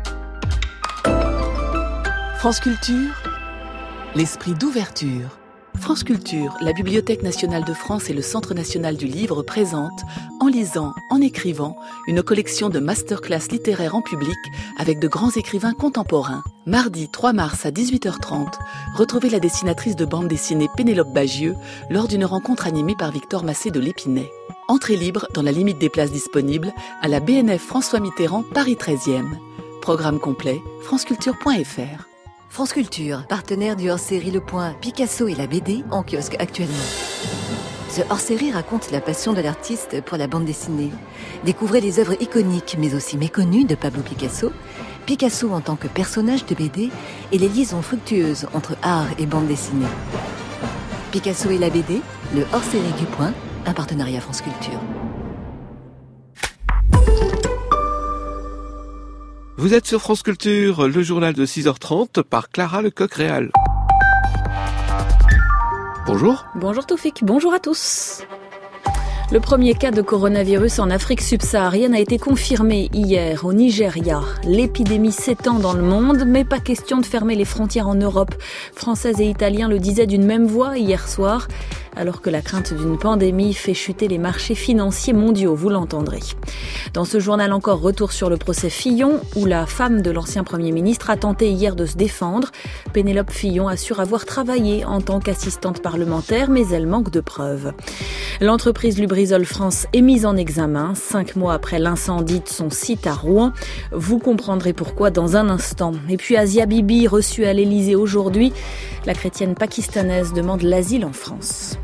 France Culture, l'esprit d'ouverture. France Culture, la Bibliothèque nationale de France et le Centre national du livre présentent, en lisant, en écrivant, une collection de masterclass littéraires en public avec de grands écrivains contemporains. Mardi trois mars à dix-huit heures trente, retrouvez la dessinatrice de bande dessinée Pénélope Bagieux lors d'une rencontre animée par Victor Massé de l'Épinay. Entrée libre, dans la limite des places disponibles, à la B N F François Mitterrand, Paris treizième. Programme complet, franceculture point f r. France Culture, partenaire du hors-série Le Point, Picasso et la B D, en kiosque actuellement. Ce hors-série raconte la passion de l'artiste pour la bande dessinée. Découvrez les œuvres iconiques mais aussi méconnues de Pablo Picasso, Picasso en tant que personnage de B D et les liaisons fructueuses entre art et bande dessinée. Picasso et la B D, le hors-série du Point, un partenariat France Culture. Vous êtes sur France Culture, le journal de six heures trente par Clara Lecoq-Réal. Bonjour. Bonjour Toufik, bonjour à tous. Le premier cas de coronavirus en Afrique subsaharienne a été confirmé hier au Nigeria. L'épidémie s'étend dans le monde, mais pas question de fermer les frontières en Europe. Français et Italiens le disaient d'une même voix hier soir, alors que la crainte d'une pandémie fait chuter les marchés financiers mondiaux, vous l'entendrez. Dans ce journal encore, retour sur le procès Fillon, où la femme de l'ancien Premier ministre a tenté hier de se défendre. Pénélope Fillon assure avoir travaillé en tant qu'assistante parlementaire, mais elle manque de preuves. L'entreprise Lubrizol France est mise en examen, cinq mois après l'incendie de son site à Rouen. Vous comprendrez pourquoi dans un instant. Et puis Asia Bibi, reçue à l'Élysée aujourd'hui, la chrétienne pakistanaise demande l'asile en France.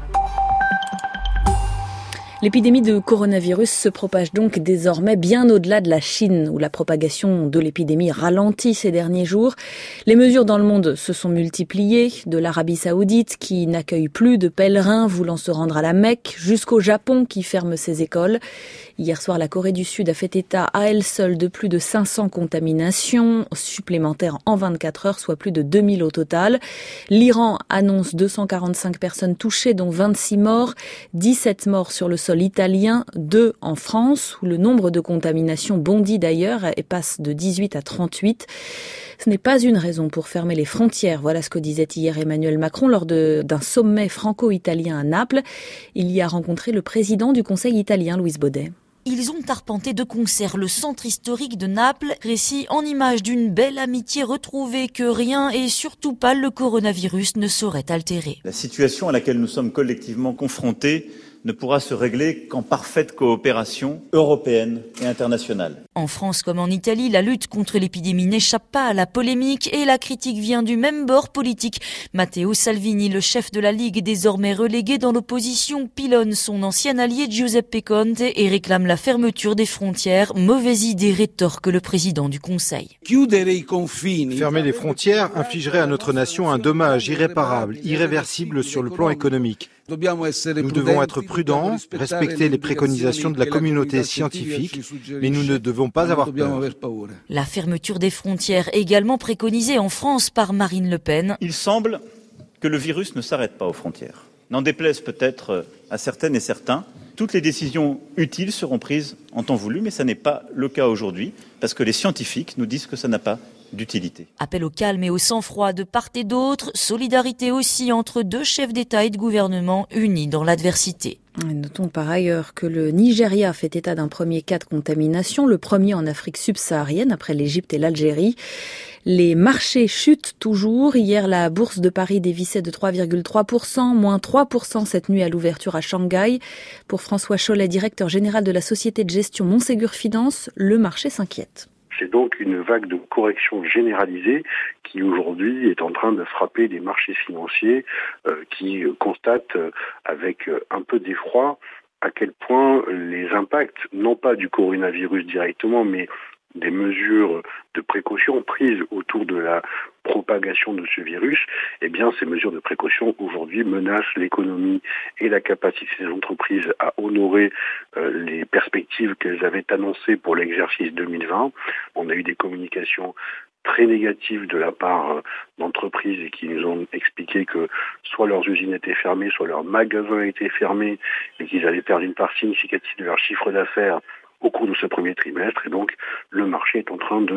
L'épidémie de coronavirus se propage donc désormais bien au-delà de la Chine, où la propagation de l'épidémie ralentit ces derniers jours. Les mesures dans le monde se sont multipliées, de l'Arabie Saoudite qui n'accueille plus de pèlerins voulant se rendre à la Mecque, jusqu'au Japon qui ferme ses écoles. Hier soir, la Corée du Sud a fait état à elle seule de plus de cinq cents contaminations supplémentaires en vingt-quatre heures, soit plus de deux mille au total. L'Iran annonce deux cent quarante-cinq personnes touchées, dont vingt-six morts, dix-sept morts sur le sol italien, deux en France, où le nombre de contaminations bondit d'ailleurs et passe de dix-huit à trente-huit. Ce n'est pas une raison pour fermer les frontières. Voilà ce que disait hier Emmanuel Macron lors de, d'un sommet franco-italien à Naples. Il y a rencontré le président du Conseil italien, Louis Baudet. Ils ont arpenté de concert le centre historique de Naples, récit en image d'une belle amitié retrouvée que rien et surtout pas le coronavirus ne saurait altérer. La situation à laquelle nous sommes collectivement confrontés ne pourra se régler qu'en parfaite coopération européenne et internationale. En France comme en Italie, la lutte contre l'épidémie n'échappe pas à la polémique et la critique vient du même bord politique. Matteo Salvini, le chef de la Ligue désormais relégué dans l'opposition, pilonne son ancien allié Giuseppe Conte et réclame la fermeture des frontières. Mauvaise idée, rétorque le président du Conseil. Fermer les frontières infligerait à notre nation un dommage irréparable, irréversible sur le plan économique. Nous devons être prudents, respecter les préconisations de la communauté scientifique, mais nous ne devons pas avoir peur. La fermeture des frontières également préconisée en France par Marine Le Pen. Il semble que le virus ne s'arrête pas aux frontières. N'en déplaise peut-être à certaines et certains. Toutes les décisions utiles seront prises en temps voulu, mais ça n'est pas le cas aujourd'hui, parce que les scientifiques nous disent que ça n'a pas d'utilité. Appel au calme et au sang-froid de part et d'autre, solidarité aussi entre deux chefs d'État et de gouvernement unis dans l'adversité. Notons par ailleurs que le Nigeria fait état d'un premier cas de contamination, le premier en Afrique subsaharienne après l'Égypte et l'Algérie. Les marchés chutent toujours. Hier, la bourse de Paris dévissait de trois virgule trois pour cent, moins trois pour cent cette nuit à l'ouverture à Shanghai. Pour François Chollet, directeur général de la société de gestion Montségur Finance, le marché s'inquiète. C'est donc une vague de correction généralisée qui aujourd'hui est en train de frapper les marchés financiers euh, qui constatent euh, avec un peu d'effroi à quel point les impacts, non pas du coronavirus directement, mais des mesures de précaution prises autour de la propagation de ce virus, eh bien, ces mesures de précaution aujourd'hui menacent l'économie et la capacité des entreprises à honorer euh, les perspectives qu'elles avaient annoncées pour l'exercice deux mille vingt. On a eu des communications très négatives de la part d'entreprises et qui nous ont expliqué que soit leurs usines étaient fermées, soit leurs magasins étaient fermés et qu'ils allaient perdre une part significative de leur chiffre d'affaires au cours de ce premier trimestre. Et donc, le marché est en train de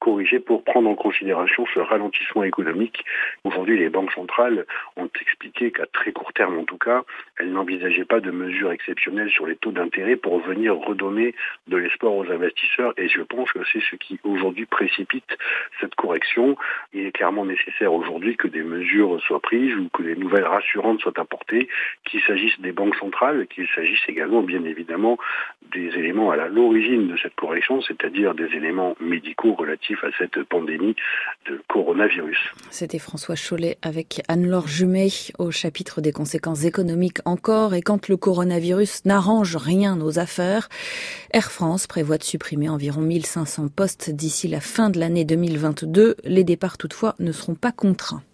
corriger pour prendre en considération ce ralentissement économique. Aujourd'hui, les banques centrales ont expliqué qu'à très court terme en tout cas, elles n'envisageaient pas de mesures exceptionnelles sur les taux d'intérêt pour venir redonner de l'espoir aux investisseurs, et je pense que c'est ce qui aujourd'hui précipite cette correction. Il est clairement nécessaire aujourd'hui que des mesures soient prises ou que des nouvelles rassurantes soient apportées, qu'il s'agisse des banques centrales, qu'il s'agisse également bien évidemment des éléments à l'origine de cette correction, c'est-à-dire des éléments médicaux relatifs à cette pandémie de coronavirus. C'était François Chollet avec Anne-Laure Jumet au chapitre des conséquences économiques encore. Et quand le coronavirus n'arrange rien aux affaires, Air France prévoit de supprimer environ mille cinq cents postes d'ici la fin de l'année deux mille vingt-deux. Les départs toutefois ne seront pas contraints.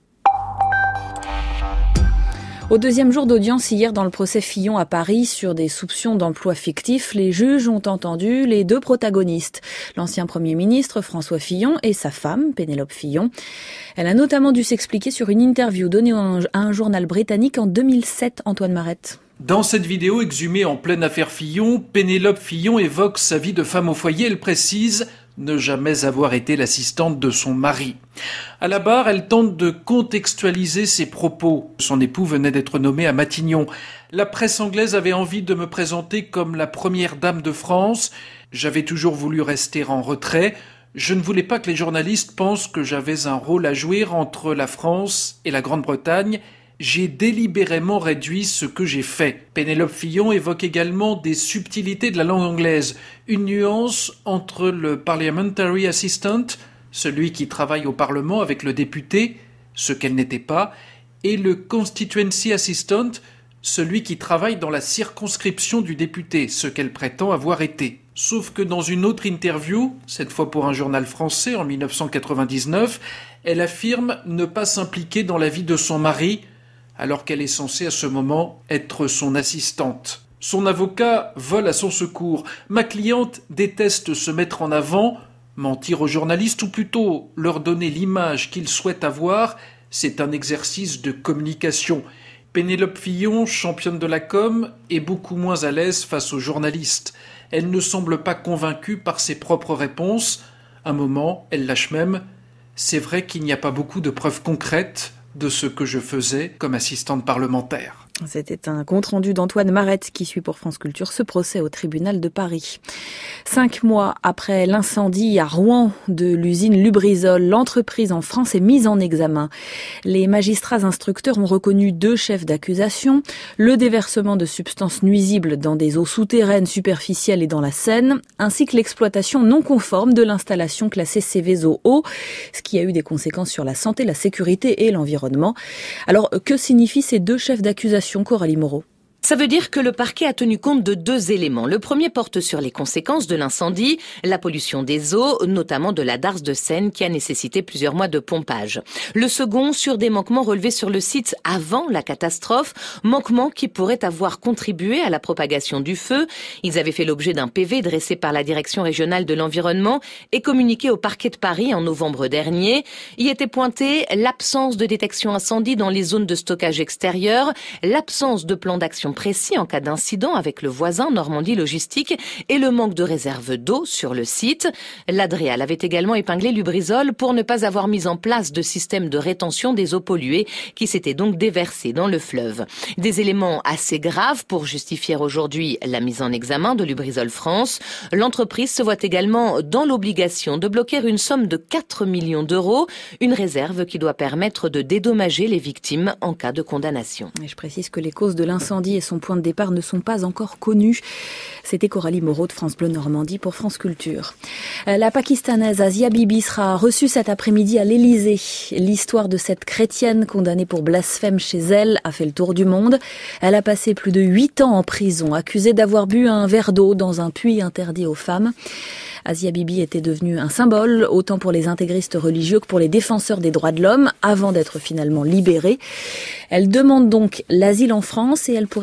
Au deuxième jour d'audience hier dans le procès Fillon à Paris sur des soupçons d'emploi fictif, les juges ont entendu les deux protagonistes, l'ancien Premier ministre François Fillon et sa femme Pénélope Fillon. Elle a notamment dû s'expliquer sur une interview donnée à un journal britannique en deux mille sept, Antoine Marette. Dans cette vidéo exhumée en pleine affaire Fillon, Pénélope Fillon évoque sa vie de femme au foyer. Elle précise ne jamais avoir été l'assistante de son mari. À la barre, elle tente de contextualiser ses propos. Son époux venait d'être nommé à Matignon. La presse anglaise avait envie de me présenter comme la première dame de France. J'avais toujours voulu rester en retrait. Je ne voulais pas que les journalistes pensent que j'avais un rôle à jouer entre la France et la Grande-Bretagne. J'ai délibérément réduit ce que j'ai fait. Pénélope Fillon évoque également des subtilités de la langue anglaise, une nuance entre le parliamentary assistant, celui qui travaille au Parlement avec le député, ce qu'elle n'était pas, et le constituency assistant, celui qui travaille dans la circonscription du député, ce qu'elle prétend avoir été. Sauf que dans une autre interview, cette fois pour un journal français en dix-neuf cent quatre-vingt-dix-neuf, elle affirme ne pas s'impliquer dans la vie de son mari, alors qu'elle est censée à ce moment être son assistante. Son avocat vole à son secours. Ma cliente déteste se mettre en avant, mentir aux journalistes ou plutôt leur donner l'image qu'ils souhaitent avoir, c'est un exercice de communication. Pénélope Fillon, championne de la com, est beaucoup moins à l'aise face aux journalistes. Elle ne semble pas convaincue par ses propres réponses. Un moment, elle lâche même « C'est vrai qu'il n'y a pas beaucoup de preuves concrètes de ce que je faisais comme assistante parlementaire ». C'était un compte-rendu d'Antoine Marette qui suit pour France Culture ce procès au tribunal de Paris. Cinq mois après l'incendie à Rouen de l'usine Lubrizol, l'entreprise en France est mise en examen. Les magistrats instructeurs ont reconnu deux chefs d'accusation, le déversement de substances nuisibles dans des eaux souterraines superficielles et dans la Seine, ainsi que l'exploitation non conforme de l'installation classée Seveso eau, ce qui a eu des conséquences sur la santé, la sécurité et l'environnement. Alors, que signifient ces deux chefs d'accusation ? Coralie Moreau. Ça veut dire que le parquet a tenu compte de deux éléments. Le premier porte sur les conséquences de l'incendie, la pollution des eaux, notamment de la darse de Seine qui a nécessité plusieurs mois de pompage. Le second sur des manquements relevés sur le site avant la catastrophe, manquements qui pourraient avoir contribué à la propagation du feu. Ils avaient fait l'objet d'un P V dressé par la Direction régionale de l'environnement et communiqué au parquet de Paris en novembre dernier. Y était pointé l'absence de détection incendie dans les zones de stockage extérieures, l'absence de plan d'action précis en cas d'incident avec le voisin Normandie Logistique et le manque de réserve d'eau sur le site. L'Adréal avait également épinglé Lubrizol pour ne pas avoir mis en place de système de rétention des eaux polluées qui s'étaient donc déversées dans le fleuve. Des éléments assez graves pour justifier aujourd'hui la mise en examen de Lubrizol France. L'entreprise se voit également dans l'obligation de bloquer une somme de quatre millions d'euros, une réserve qui doit permettre de dédommager les victimes en cas de condamnation. Et je précise que les causes de l'incendie et son point de départ ne sont pas encore connus. C'était Coralie Moreau de France Bleu Normandie pour France Culture. La Pakistanaise Asia Bibi sera reçue cet après-midi à l'Élysée. L'histoire de cette chrétienne condamnée pour blasphème chez elle a fait le tour du monde. Elle a passé plus de huit ans en prison, accusée d'avoir bu un verre d'eau dans un puits interdit aux femmes. Asia Bibi était devenue un symbole, autant pour les intégristes religieux que pour les défenseurs des droits de l'homme, avant d'être finalement libérée. Elle demande donc l'asile en France et elle pourrait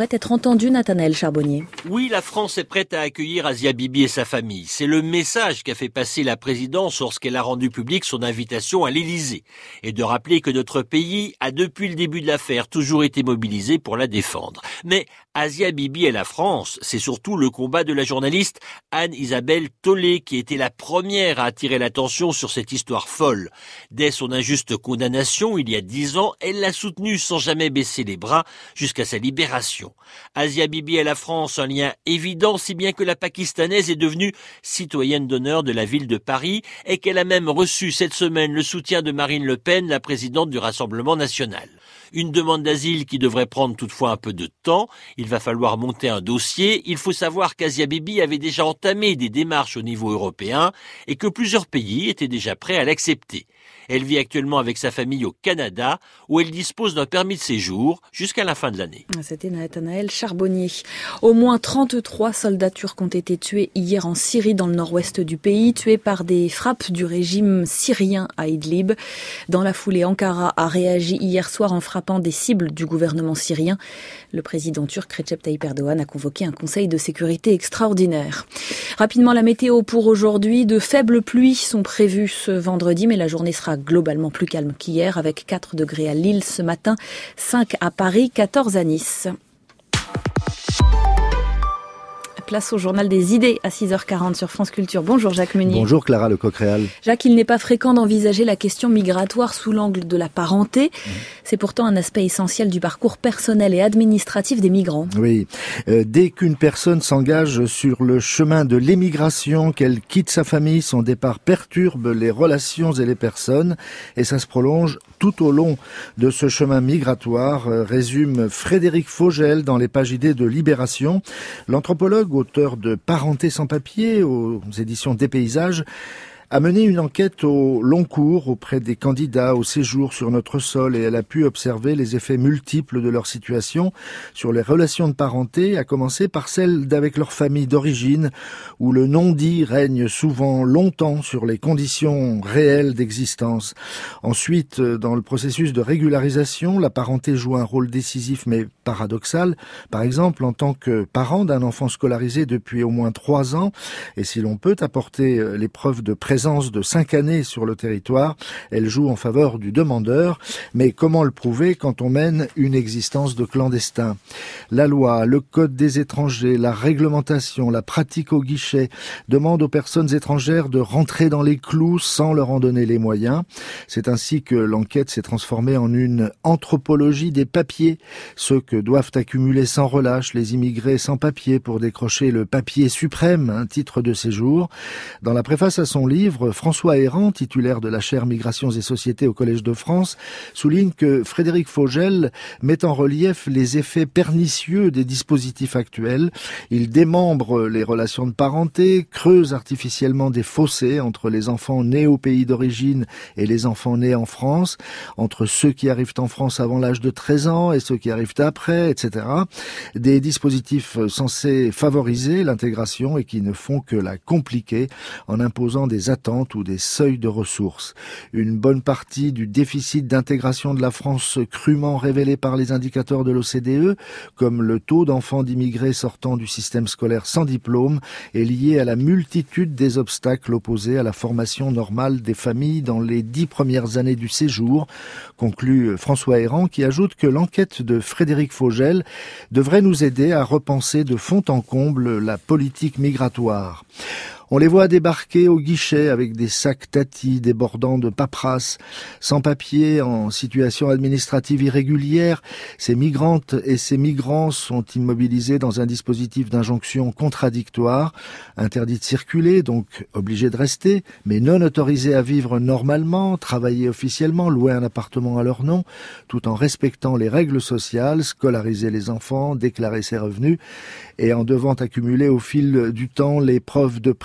devrait être entendu, Nathanaël Charbonnier. Oui, la France est prête à accueillir Asia Bibi et sa famille. C'est le message qu'a fait passer la présidence lorsqu'elle a rendu publique son invitation à l'Élysée. Et de rappeler que notre pays a depuis le début de l'affaire toujours été mobilisé pour la défendre. Mais Asia Bibi et la France, c'est surtout le combat de la journaliste Anne-Isabelle Tollet qui était la première à attirer l'attention sur cette histoire folle. Dès son injuste condamnation, il y a dix ans, elle l'a soutenue sans jamais baisser les bras jusqu'à sa libération. Asia Bibi et la France, un lien évident, si bien que la Pakistanaise est devenue citoyenne d'honneur de la ville de Paris et qu'elle a même reçu cette semaine le soutien de Marine Le Pen, la présidente du Rassemblement national. Une demande d'asile qui devrait prendre toutefois un peu de temps. Il va falloir monter un dossier. Il faut savoir qu'Asia Bibi avait déjà entamé des démarches au niveau européen et que plusieurs pays étaient déjà prêts à l'accepter. Elle vit actuellement avec sa famille au Canada où elle dispose d'un permis de séjour jusqu'à la fin de l'année. C'était Nathanaël Charbonnier. Au moins trente-trois soldats turcs ont été tués hier en Syrie, dans le nord-ouest du pays, tués par des frappes du régime syrien à Idlib. Dans la foulée, Ankara a réagi hier soir en frappant des cibles du gouvernement syrien. Le président turc Recep Tayyip Erdogan a convoqué un conseil de sécurité extraordinaire. Rapidement, la météo pour aujourd'hui. De faibles pluies sont prévues ce vendredi, mais la journée sera globalement plus calme qu'hier, avec quatre degrés à Lille ce matin, cinq à Paris, quatorze à Nice. Place au journal des idées à six heures quarante sur France Culture. Bonjour Jacques Meunier. Bonjour Clara Lecoq-Réal. Jacques, il n'est pas fréquent d'envisager la question migratoire sous l'angle de la parenté. Mmh. C'est pourtant un aspect essentiel du parcours personnel et administratif des migrants. Oui. Euh, dès qu'une personne s'engage sur le chemin de l'émigration, qu'elle quitte sa famille, son départ perturbe les relations et les personnes. Et ça se prolonge tout au long de ce chemin migratoire, euh, résume Frédéric Fogel dans les pages idées de Libération. L'anthropologue, auteur de Parenté sans papier aux éditions Des Paysages, a mené une enquête au long cours auprès des candidats au séjour sur notre sol et elle a pu observer les effets multiples de leur situation sur les relations de parenté, à commencer par celles d'avec leur famille d'origine, où le non-dit règne souvent longtemps sur les conditions réelles d'existence. Ensuite, dans le processus de régularisation, la parenté joue un rôle décisif mais paradoxal. Par exemple, en tant que parent d'un enfant scolarisé depuis au moins trois ans, et si l'on peut apporter les preuves de présence de cinq années sur le territoire, elle joue en faveur du demandeur. Mais comment le prouver quand on mène une existence de clandestin ? La loi, le code des étrangers, la réglementation, la pratique au guichet demandent aux personnes étrangères de rentrer dans les clous sans leur en donner les moyens. C'est ainsi que l'enquête s'est transformée en une anthropologie des papiers, ceux que doivent accumuler sans relâche les immigrés sans papier pour décrocher le papier suprême, un titre de séjour. Dans la préface à son livre, François Errand, titulaire de la chaire Migrations et Sociétés au Collège de France, souligne que Frédéric Fogel met en relief les effets pernicieux des dispositifs actuels. Il démembre les relations de parenté, creuse artificiellement des fossés entre les enfants nés au pays d'origine et les enfants nés en France, entre ceux qui arrivent en France avant l'âge de treize ans et ceux qui arrivent après, et cetera. Des dispositifs censés favoriser l'intégration et qui ne font que la compliquer en imposant des attentes ou des seuils de ressources. Une bonne partie du déficit d'intégration de la France crûment révélé par les indicateurs de l'O C D E, comme le taux d'enfants d'immigrés sortant du système scolaire sans diplôme, est lié à la multitude des obstacles opposés à la formation normale des familles dans les dix premières années du séjour, conclut François Errand, qui ajoute que l'enquête de Frédéric Fogel devrait nous aider à repenser de fond en comble la politique migratoire. On les voit débarquer au guichet avec des sacs tatis débordant de paperasse, sans papier, en situation administrative irrégulière. Ces migrantes et ces migrants sont immobilisés dans un dispositif d'injonction contradictoire, interdits de circuler, donc obligés de rester, mais non autorisés à vivre normalement, travailler officiellement, louer un appartement à leur nom, tout en respectant les règles sociales, scolariser les enfants, déclarer ses revenus, et en devant accumuler au fil du temps les preuves de présence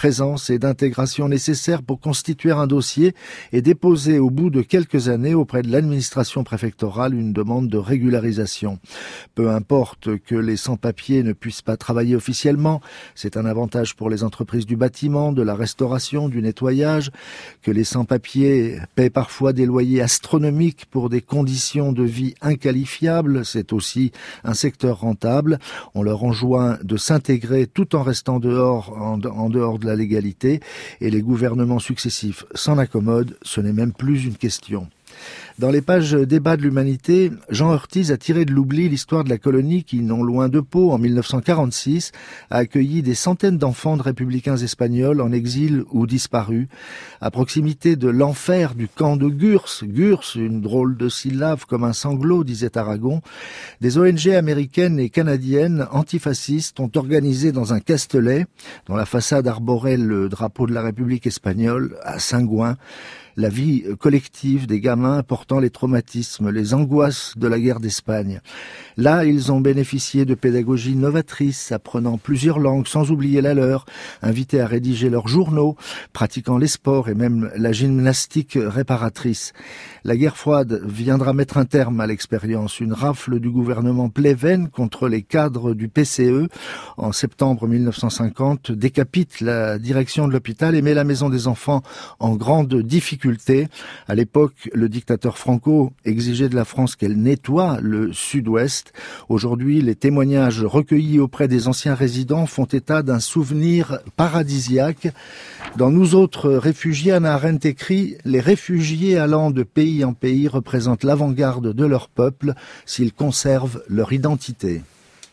présence et d'intégration nécessaires pour constituer un dossier et déposer au bout de quelques années auprès de l'administration préfectorale une demande de régularisation. Peu importe que les sans-papiers ne puissent pas travailler officiellement, c'est un avantage pour les entreprises du bâtiment, de la restauration, du nettoyage, que les sans-papiers paient parfois des loyers astronomiques pour des conditions de vie inqualifiables, c'est aussi un secteur rentable. On leur enjoint de s'intégrer tout en restant dehors, en, en dehors de la légalité, et les gouvernements successifs s'en accommodent, ce n'est même plus une question. Dans les pages débat de l'humanité, Jean Ortiz a tiré de l'oubli l'histoire de la colonie qui, non loin de Pau, en mille neuf cent quarante-six, a accueilli des centaines d'enfants de républicains espagnols en exil ou disparus, à proximité de l'enfer du camp de Gurs. Gurs, une drôle de syllabe comme un sanglot, disait Aragon. Des O N G américaines et canadiennes antifascistes ont organisé dans un castelet, dont la façade arborait le drapeau de la République espagnole, à Saint-Gouin, la vie collective des gamins portant les traumatismes, les angoisses de la guerre d'Espagne. Là, ils ont bénéficié de pédagogie novatrice, apprenant plusieurs langues sans oublier la leur, invités à rédiger leurs journaux, pratiquant les sports et même la gymnastique réparatrice. La guerre froide viendra mettre un terme à l'expérience. Une rafle du gouvernement Pleven contre les cadres du P C E en septembre mille neuf cent cinquante décapite la direction de l'hôpital et met la maison des enfants en grande difficulté. À l'époque, le dictateur Franco exigeait de la France qu'elle nettoie le sud-ouest. Aujourd'hui, les témoignages recueillis auprès des anciens résidents font état d'un souvenir paradisiaque. Dans Nous autres réfugiés, Hannah Arendt écrit « Les réfugiés allant de pays en pays représentent l'avant-garde de leur peuple s'ils conservent leur identité ».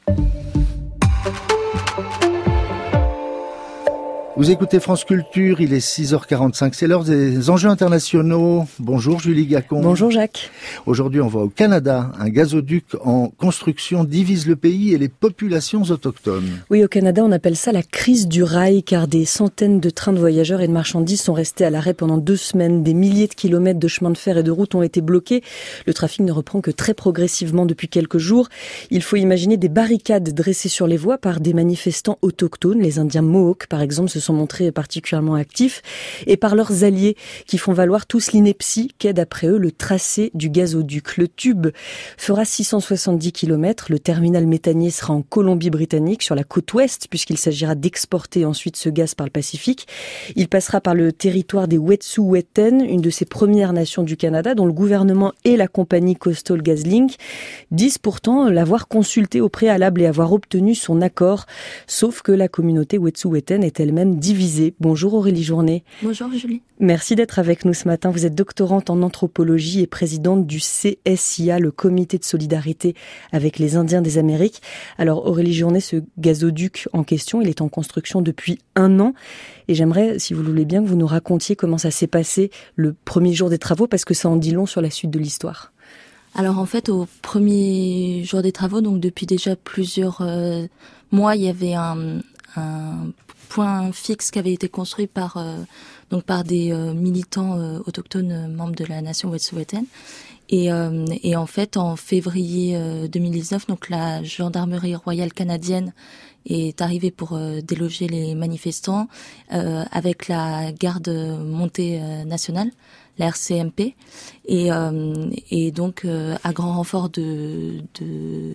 Vous écoutez France Culture, il est six heures quarante-cinq, c'est l'heure des enjeux internationaux. Bonjour Julie Gacon. Bonjour Jacques. Aujourd'hui on va au Canada. Un gazoduc en construction divise le pays et les populations autochtones. Oui, au Canada on appelle ça la crise du rail, car des centaines de trains de voyageurs et de marchandises sont restés à l'arrêt pendant deux semaines. Des milliers de kilomètres de chemins de fer et de routes ont été bloqués. Le trafic ne reprend que très progressivement depuis quelques jours. Il faut imaginer des barricades dressées sur les voies par des manifestants autochtones. Les Indiens Mohawks par exemple se sont montrés particulièrement actifs, et par leurs alliés qui font valoir tous l'ineptie qu'est d'après eux le tracé du gazoduc. Le tube fera six cent soixante-dix kilomètres, le terminal méthanier sera en Colombie-Britannique sur la côte ouest puisqu'il s'agira d'exporter ensuite ce gaz par le Pacifique. Il passera par le territoire des Wet'suwet'en, une de ces premières nations du Canada dont le gouvernement et la compagnie Coastal GasLink disent pourtant l'avoir consulté au préalable et avoir obtenu son accord, sauf que la communauté Wet'suwet'en est elle-même divisée. Bonjour Aurélie Journet. Bonjour Julie. Merci d'être avec nous ce matin. Vous êtes doctorante en anthropologie et présidente du C S I A, le comité de solidarité avec les Indiens des Amériques. Alors Aurélie Journet, ce gazoduc en question, il est en construction depuis un an. Et j'aimerais, si vous le voulez bien, que vous nous racontiez comment ça s'est passé le premier jour des travaux, parce que ça en dit long sur la suite de l'histoire. Alors en fait, au premier jour des travaux, donc depuis déjà plusieurs euh, mois, il y avait un, un point fixe qui avait été construit par euh, donc par des euh, militants euh, autochtones euh, membres de la nation Wet'suwet'en. Et, euh, et en fait, en février euh, deux mille dix-neuf, donc la gendarmerie royale canadienne est arrivée pour euh, déloger les manifestants euh, avec la garde montée euh, nationale, la R C M P, et, euh, et donc euh, à grand renfort de, de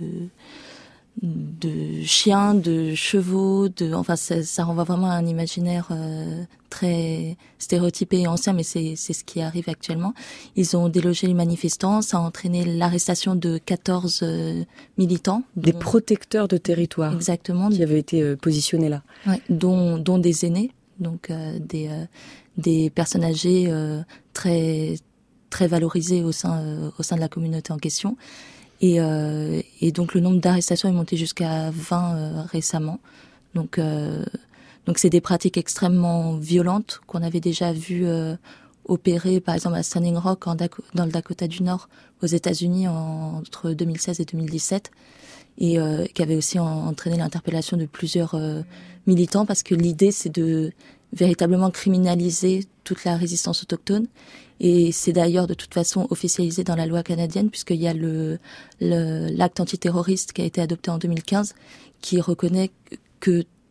de chiens, de chevaux, de enfin ça, ça renvoie vraiment à un imaginaire euh, très stéréotypé et ancien, mais c'est c'est ce qui arrive actuellement. Ils ont délogé les manifestants, ça a entraîné l'arrestation de quatorze euh, militants, des dont, protecteurs de territoire, exactement, qui avaient été euh, positionnés là, ouais, dont dont des aînés, donc euh, des euh, des personnes âgées euh, très très valorisées au sein euh, au sein de la communauté en question. Et, euh, et donc le nombre d'arrestations est monté jusqu'à vingt euh, récemment. Donc, euh, donc c'est des pratiques extrêmement violentes qu'on avait déjà vues euh, opérer, par exemple à Standing Rock en Daco- dans le Dakota du Nord, aux États-Unis en, entre deux mille seize et deux mille dix-sept, et euh, qui avait aussi en, entraîné l'interpellation de plusieurs euh, militants, parce que l'idée c'est de véritablement criminaliser toute la résistance autochtone. Et c'est d'ailleurs de toute façon officialisé dans la loi canadienne, puisqu'il y a le, le l'acte antiterroriste qui a été adopté en deux mille quinze, qui reconnaît que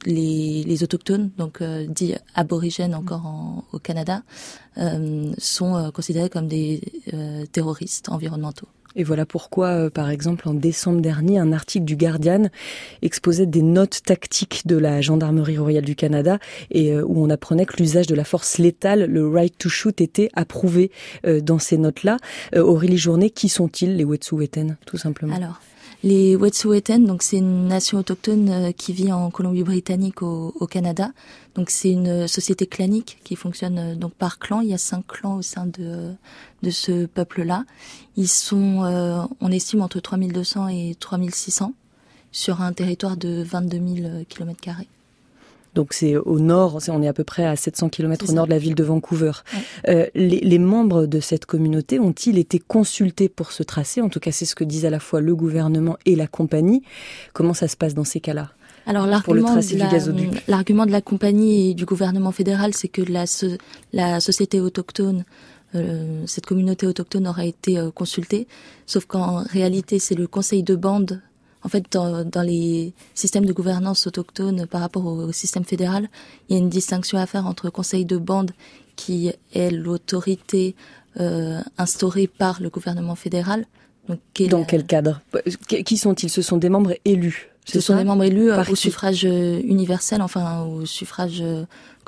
les, les autochtones, donc euh, dits aborigènes encore en, au Canada, euh, sont euh, considérés comme des euh, terroristes environnementaux. Et voilà pourquoi, euh, par exemple, en décembre dernier, un article du Guardian exposait des notes tactiques de la Gendarmerie royale du Canada et euh, où on apprenait que l'usage de la force létale, le right to shoot, était approuvé euh, dans ces notes-là. Euh, Aurélie Journet, qui sont-ils, les Wet'suwet'en, tout simplement? Alors, les Wet'suwet'en, donc c'est une nation autochtone euh, qui vit en Colombie-Britannique au, au Canada. Donc c'est une société clanique qui fonctionne euh, donc par clan. Il y a cinq clans au sein de de ce peuple-là. Ils sont, euh, on estime, entre trois mille deux cents et trois mille six cents sur un territoire de vingt-deux mille kilomètres carrés. Donc c'est au nord, on est à peu près à sept cents kilomètres au nord de la ville de Vancouver. Ouais. Euh, les, les membres de cette communauté ont-ils été consultés pour ce tracé? En tout cas, c'est ce que disent à la fois le gouvernement et la compagnie. Comment ça se passe dans ces cas-là? Alors l'argument de, la, l'argument de la compagnie et du gouvernement fédéral, c'est que la, so, la société autochtone, euh, cette communauté autochtone aurait été euh, consultée, sauf qu'en réalité c'est le conseil de bande. En fait, dans, dans les systèmes de gouvernance autochtone par rapport au système fédéral, il y a une distinction à faire entre conseil de bande, qui est l'autorité euh, instaurée par le gouvernement fédéral. Donc, dans la... quel cadre? Qui sont-ils? Ce sont des membres élus? Ce sont des membres élus euh, au suffrage universel, enfin au suffrage euh,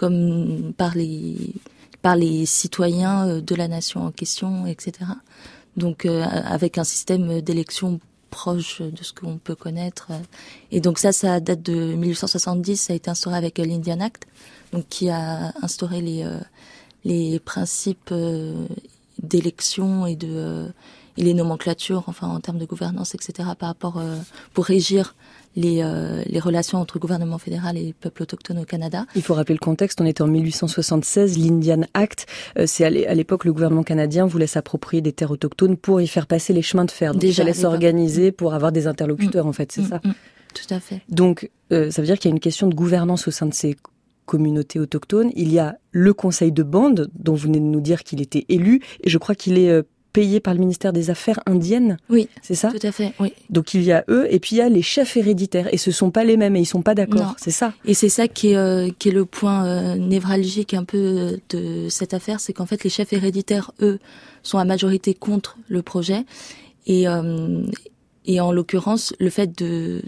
comme par les par les citoyens de la nation en question, et cetera. Donc euh, avec un système d'élection proche de ce qu'on peut connaître. Et donc ça, ça date de mille huit cent soixante-dix, ça a été instauré avec l'Indian Act, donc qui a instauré les euh, les principes euh, d'élection et de euh, et les nomenclatures, enfin en termes de gouvernance, et cetera. Par rapport euh, pour régir les euh, les relations entre le gouvernement fédéral et les peuples autochtones au Canada. Il faut rappeler le contexte. On était en mille huit cent soixante-seize, l'Indian Act. Euh, c'est à l'époque le gouvernement canadien voulait s'approprier des terres autochtones pour y faire passer les chemins de fer. Donc Déjà, il fallait s'organiser pour avoir des interlocuteurs. Mmh. En fait, c'est mmh, ça. Mmh, tout à fait. Donc euh, ça veut dire qu'il y a une question de gouvernance au sein de ces communautés autochtones. Il y a le conseil de bande dont vous venez de nous dire qu'il était élu, et je crois qu'il est euh, payé par le ministère des Affaires indiennes. Oui, c'est ça? Tout à fait, oui. Donc il y a eux, et puis il y a les chefs héréditaires, et ce sont pas les mêmes, et ils sont pas d'accord, c'est ça? Et c'est ça qui est, euh, qui est le point euh, névralgique un peu de cette affaire, c'est qu'en fait les chefs héréditaires, eux, sont à majorité contre le projet, et, euh, et en l'occurrence, le fait de...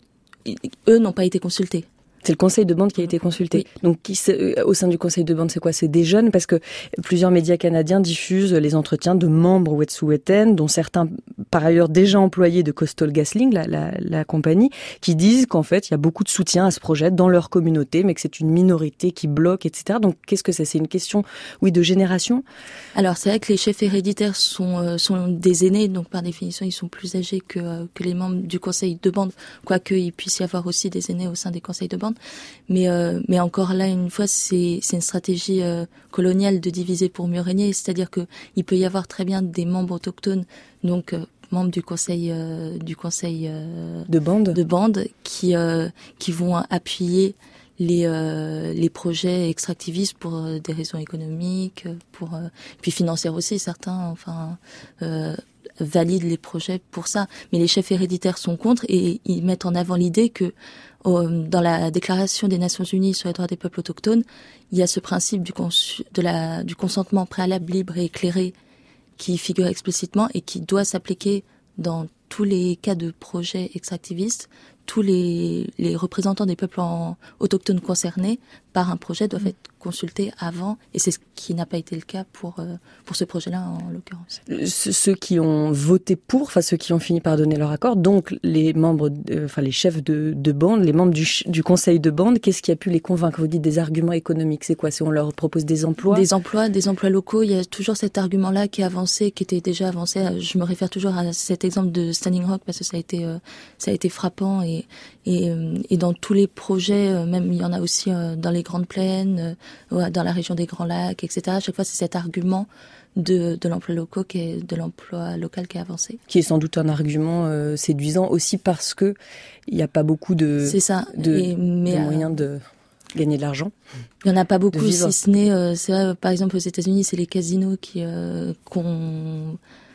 Eux n'ont pas été consultés. C'est le conseil de bande qui a été consulté. Oui. Donc, qui, au sein du conseil de bande, c'est quoi? C'est des jeunes, parce que plusieurs médias canadiens diffusent les entretiens de membres Wet'suwet'en, dont certains, par ailleurs, déjà employés de Coastal GasLink, la, la, la compagnie, qui disent qu'en fait, il y a beaucoup de soutien à ce projet dans leur communauté, mais que c'est une minorité qui bloque, et cetera. Donc, qu'est-ce que c'est? C'est une question, oui, de génération? Alors, c'est vrai que les chefs héréditaires sont, euh, sont des aînés, donc par définition, ils sont plus âgés que, euh, que les membres du conseil de bande, quoique il puisse y avoir aussi des aînés au sein des conseils de bande. Mais euh, mais encore là une fois c'est c'est une stratégie euh, coloniale de diviser pour mieux régner, c'est-à-dire que il peut y avoir très bien des membres autochtones, donc euh, membres du conseil euh, du conseil euh, de bande de bande qui euh, qui vont appuyer les euh, les projets extractivistes pour euh, des raisons économiques, pour euh, puis financières aussi, certains enfin euh, valident les projets pour ça, mais les chefs héréditaires sont contre et ils mettent en avant l'idée que dans la Déclaration des Nations Unies sur les droits des peuples autochtones, il y a ce principe du, cons- de la, du consentement préalable, libre et éclairé qui figure explicitement et qui doit s'appliquer dans tous les cas de projets extractivistes. Tous les, les représentants des peuples en, autochtones concernés par un projet doivent être consultés avant, et c'est ce qui n'a pas été le cas pour euh, pour ce projet-là en l'occurrence. Ceux qui ont voté pour, enfin ceux qui ont fini par donner leur accord, donc les membres, euh, enfin les chefs de, de bande, les membres du, du conseil de bande, qu'est-ce qui a pu les convaincre? Vous dites des arguments économiques, c'est quoi? C'est on leur propose des emplois? Des emplois, des emplois locaux. Il y a toujours cet argument-là qui est avancé, qui était déjà avancé. Je me réfère toujours à cet exemple de Standing Rock parce que ça a été euh, ça a été frappant et et, et dans tous les projets, même il y en a aussi dans les Grandes Plaines, dans la région des Grands Lacs, et cetera. À chaque fois, c'est cet argument de, de l'emploi local qui est, de l'emploi local qui est avancé. Qui est sans doute un argument euh, séduisant aussi parce que il n'y a pas beaucoup de, c'est ça. de, et, mais, de moyens de gagner de l'argent. Il n'y en a pas beaucoup, si ce n'est, euh, c'est vrai, par exemple aux États-Unis, c'est les casinos qui, euh, qu'on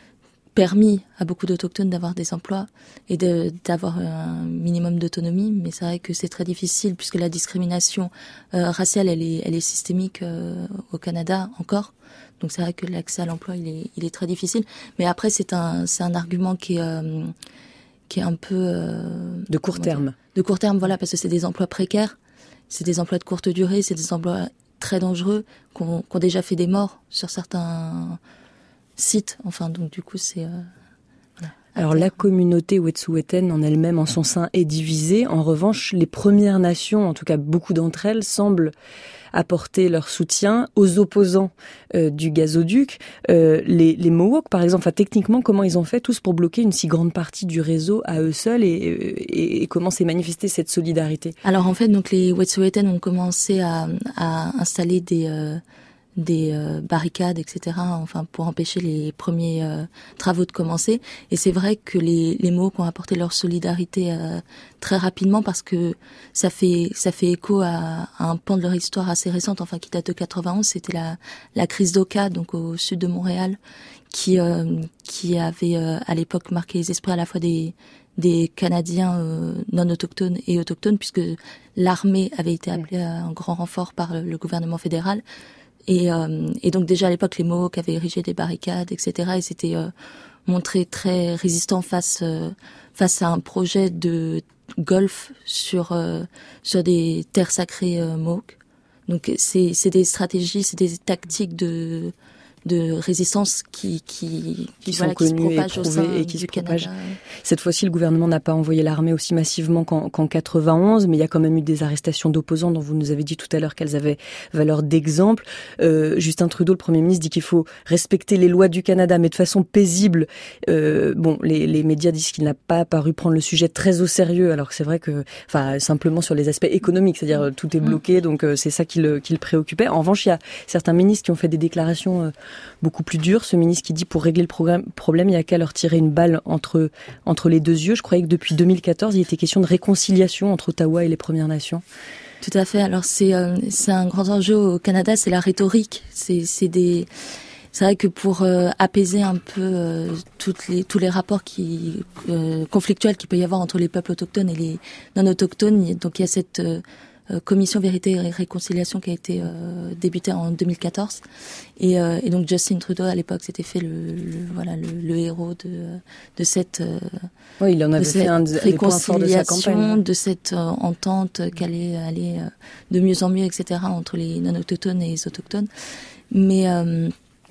permis à beaucoup d'autochtones d'avoir des emplois et de, d'avoir un minimum d'autonomie, mais c'est vrai que c'est très difficile puisque la discrimination euh, raciale, elle est, elle est systémique euh, au Canada encore. Donc c'est vrai que l'accès à l'emploi, il est, il est très difficile. Mais après, c'est un, c'est un argument qui est, euh, qui est un peu euh, de court terme. Dire, de court terme, voilà, parce que c'est des emplois précaires, c'est des emplois de courte durée, c'est des emplois très dangereux, qui ont, qui ont déjà fait des morts sur certains sites. Enfin, donc du coup, c'est... Euh, voilà. Alors la communauté wet'suwet'en en elle-même, en son sein, est divisée. En revanche, les Premières Nations, en tout cas beaucoup d'entre elles, semblent apporter leur soutien aux opposants euh, du gazoduc. Euh, les, les Mohawks, par exemple, enfin, techniquement, comment ils ont fait tous pour bloquer une si grande partie du réseau à eux seuls et, et, et comment s'est manifestée cette solidarité? Alors en fait, donc les wet'suwet'en ont commencé à, à installer des... Euh, des euh, barricades, et cetera, enfin, pour empêcher les premiers euh, travaux de commencer. Et c'est vrai que les, les Mohawks ont apporté leur solidarité euh, très rapidement parce que ça fait, ça fait écho à, à un pan de leur histoire assez récente, enfin, qui date de quatre-vingt-onze. C'était la, la crise d'Oka, donc au sud de Montréal, qui, euh, qui avait euh, à l'époque marqué les esprits à la fois des, des Canadiens euh, non autochtones et autochtones, puisque l'armée avait été appelée à un grand renfort par le, le gouvernement fédéral. Et, euh, et donc déjà à l'époque, les Mohawks avaient érigé des barricades, et cetera. Et s'étaient euh, montrés très résistants face euh, face à un projet de golf sur euh, sur des terres sacrées euh, Mohawks. Donc c'est c'est des stratégies, c'est des tactiques de de résistance qui qui qui voilà, sont connues et prouvées et qui se propagent. Cette fois-ci, le gouvernement n'a pas envoyé l'armée aussi massivement qu'en, qu'en quatre-vingt-onze, mais il y a quand même eu des arrestations d'opposants dont vous nous avez dit tout à l'heure qu'elles avaient valeur d'exemple. Euh, Justin Trudeau, le Premier ministre, dit qu'il faut respecter les lois du Canada, mais de façon paisible. Euh, bon, les, les médias disent qu'il n'a pas paru prendre le sujet très au sérieux, alors que c'est vrai que, enfin, simplement sur les aspects économiques, c'est-à-dire tout est bloqué, donc euh, c'est ça qui le, qui le préoccupait. En revanche, il y a certains ministres qui ont fait des déclarations euh, beaucoup plus dur. Ce ministre qui dit pour régler le programme, problème, il n'y a qu'à leur tirer une balle entre, entre les deux yeux. Je croyais que depuis deux mille quatorze, il était question de réconciliation entre Ottawa et les Premières Nations. Tout à fait. Alors c'est, euh, c'est un grand enjeu au Canada, c'est la rhétorique. C'est, c'est des... C'est vrai que pour euh, apaiser un peu euh, toutes les, tous les rapports qui, euh, conflictuels qu'il peut y avoir entre les peuples autochtones et les non-autochtones, donc il y a cette euh, commission Vérité et Réconciliation qui a été euh, débutée en deux mille quatorze. Et, euh, et donc Justin Trudeau, à l'époque, s'était fait le, le, voilà, le, le héros de, de cette, euh, oui, il en avait fait un des points forts de sa campagne. De cette euh, entente qui allait aller euh, de mieux en mieux, et cetera, entre les non-autochtones et les autochtones. Mais... Euh,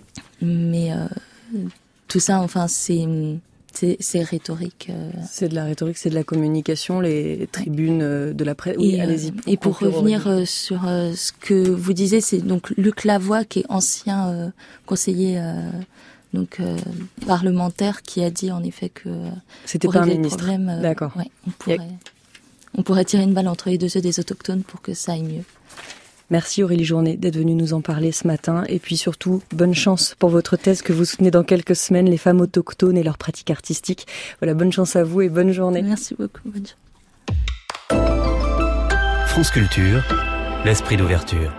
Mais euh, tout ça, enfin, c'est, c'est, c'est rhétorique. Euh... C'est de la rhétorique, c'est de la communication, les tribunes de la presse. Oui, et, allez-y. Et pour revenir euh, sur euh, ce que vous disiez, c'est donc Luc Lavoie, qui est ancien euh, conseiller euh, donc euh, parlementaire, qui a dit en effet que euh, c'était pour pas un régler ministre. Le problème, euh, D'accord. Ouais, on pourrait, a... on pourrait tirer une balle entre les deux yeux des autochtones pour que ça aille mieux. Merci Aurélie Journet d'être venue nous en parler ce matin. Et puis surtout, bonne chance pour votre thèse que vous soutenez dans quelques semaines, les femmes autochtones et leurs pratiques artistiques. Voilà, bonne chance à vous et bonne journée. Merci beaucoup. Bonne journée. France Culture, l'esprit d'ouverture.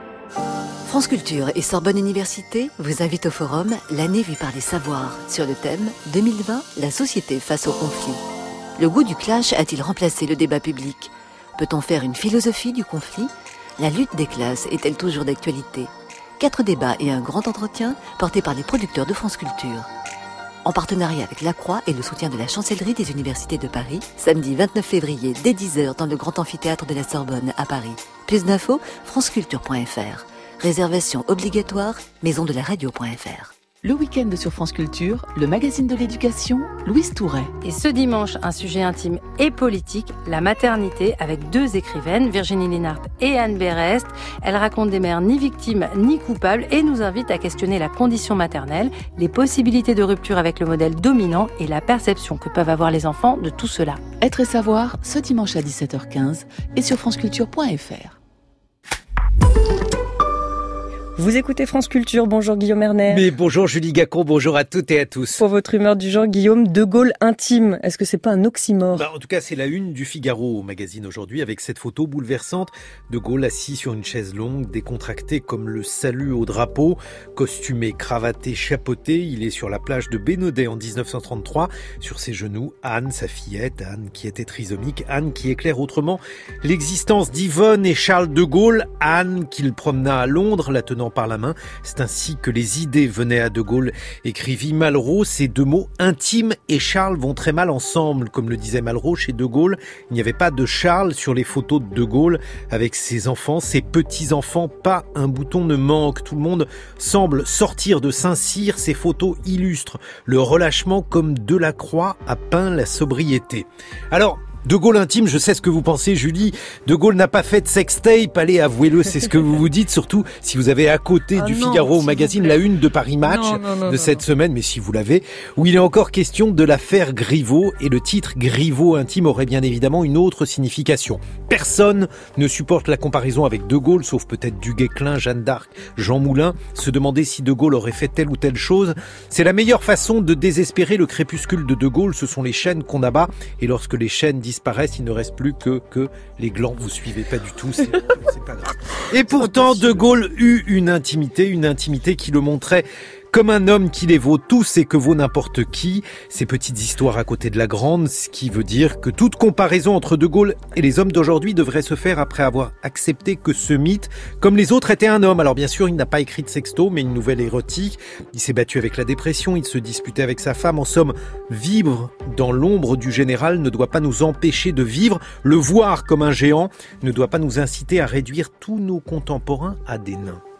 France Culture et Sorbonne Université vous invitent au forum L'année vue par les savoirs sur le thème deux mille vingt, la société face au conflit. Le goût du clash a-t-il remplacé le débat public? Peut-on faire une philosophie du conflit? La lutte des classes est-elle toujours d'actualité? Quatre débats et un grand entretien portés par les producteurs de France Culture. En partenariat avec La Croix et le soutien de la Chancellerie des Universités de Paris, samedi vingt-neuf février dès dix heures dans le grand amphithéâtre de la Sorbonne à Paris. Plus d'infos, franceculture point f r. Réservation obligatoire, maison de la radio point f r. Le week-end sur France Culture, le magazine de l'éducation, Louise Touret. Et ce dimanche, un sujet intime et politique, la maternité, avec deux écrivaines, Virginie Linhart et Anne Berest. Elles racontent des mères ni victimes ni coupables et nous invitent à questionner la condition maternelle, les possibilités de rupture avec le modèle dominant et la perception que peuvent avoir les enfants de tout cela. Être et savoir, ce dimanche à dix-sept heures quinze et sur franceculture point f r. Vous écoutez France Culture, bonjour Guillaume Erner. Mais bonjour Julie Gacon, bonjour à toutes et à tous. Pour votre humeur du jour, Guillaume, De Gaulle intime, est-ce que c'est pas un oxymore? Bah, en tout cas, c'est la une du Figaro au magazine aujourd'hui avec cette photo bouleversante. De Gaulle assis sur une chaise longue, décontracté comme le salut au drapeau, costumé, cravaté, chapeauté. Il est sur la plage de Bénodet en dix-neuf cent trente-trois. Sur ses genoux, Anne, sa fillette, Anne qui était trisomique, Anne qui éclaire autrement l'existence d'Yvonne et Charles de Gaulle, Anne qu'il promena à Londres, la tenant par la main. C'est ainsi que les idées venaient à De Gaulle, écrivit Malraux. Ces deux mots, intime et Charles, vont très mal ensemble. Comme le disait Malraux, chez De Gaulle, il n'y avait pas de Charles sur les photos de De Gaulle avec ses enfants, ses petits-enfants. Pas un bouton ne manque. Tout le monde semble sortir de Saint-Cyr. Ces photos illustrent le relâchement comme Delacroix a peint la sobriété. Alors, De Gaulle intime, je sais ce que vous pensez, Julie. De Gaulle n'a pas fait de sextape. Allez, avouez-le, c'est ce que vous vous dites. Surtout si vous avez à côté ah du non, Figaro magazine la une de Paris Match non, non, non, de non, cette non. semaine, mais si vous l'avez, où il est encore question de l'affaire Griveaux. Et le titre Griveaux intime aurait bien évidemment une autre signification. Personne ne supporte la comparaison avec De Gaulle, sauf peut-être Duguay-Clin, Jeanne d'Arc, Jean Moulin. Se demander si De Gaulle aurait fait telle ou telle chose, c'est la meilleure façon de désespérer le crépuscule de De Gaulle. Ce sont les chaînes qu'on abat. Et lorsque les chaînes disparaissent, il ne reste plus que, que les glands. Vous suivez pas du tout, c'est, c'est pas grave. Et pourtant, De Gaulle eut une intimité, une intimité qui le montrait comme un homme qui les vaut tous et que vaut n'importe qui. Ces petites histoires à côté de la grande, ce qui veut dire que toute comparaison entre De Gaulle et les hommes d'aujourd'hui devrait se faire après avoir accepté que ce mythe, comme les autres, était un homme. Alors bien sûr, il n'a pas écrit de sexto, mais une nouvelle érotique. Il s'est battu avec la dépression, il se disputait avec sa femme. En somme, vivre dans l'ombre du général ne doit pas nous empêcher de vivre. Le voir comme un géant ne doit pas nous inciter à réduire tous nos contemporains à des nains.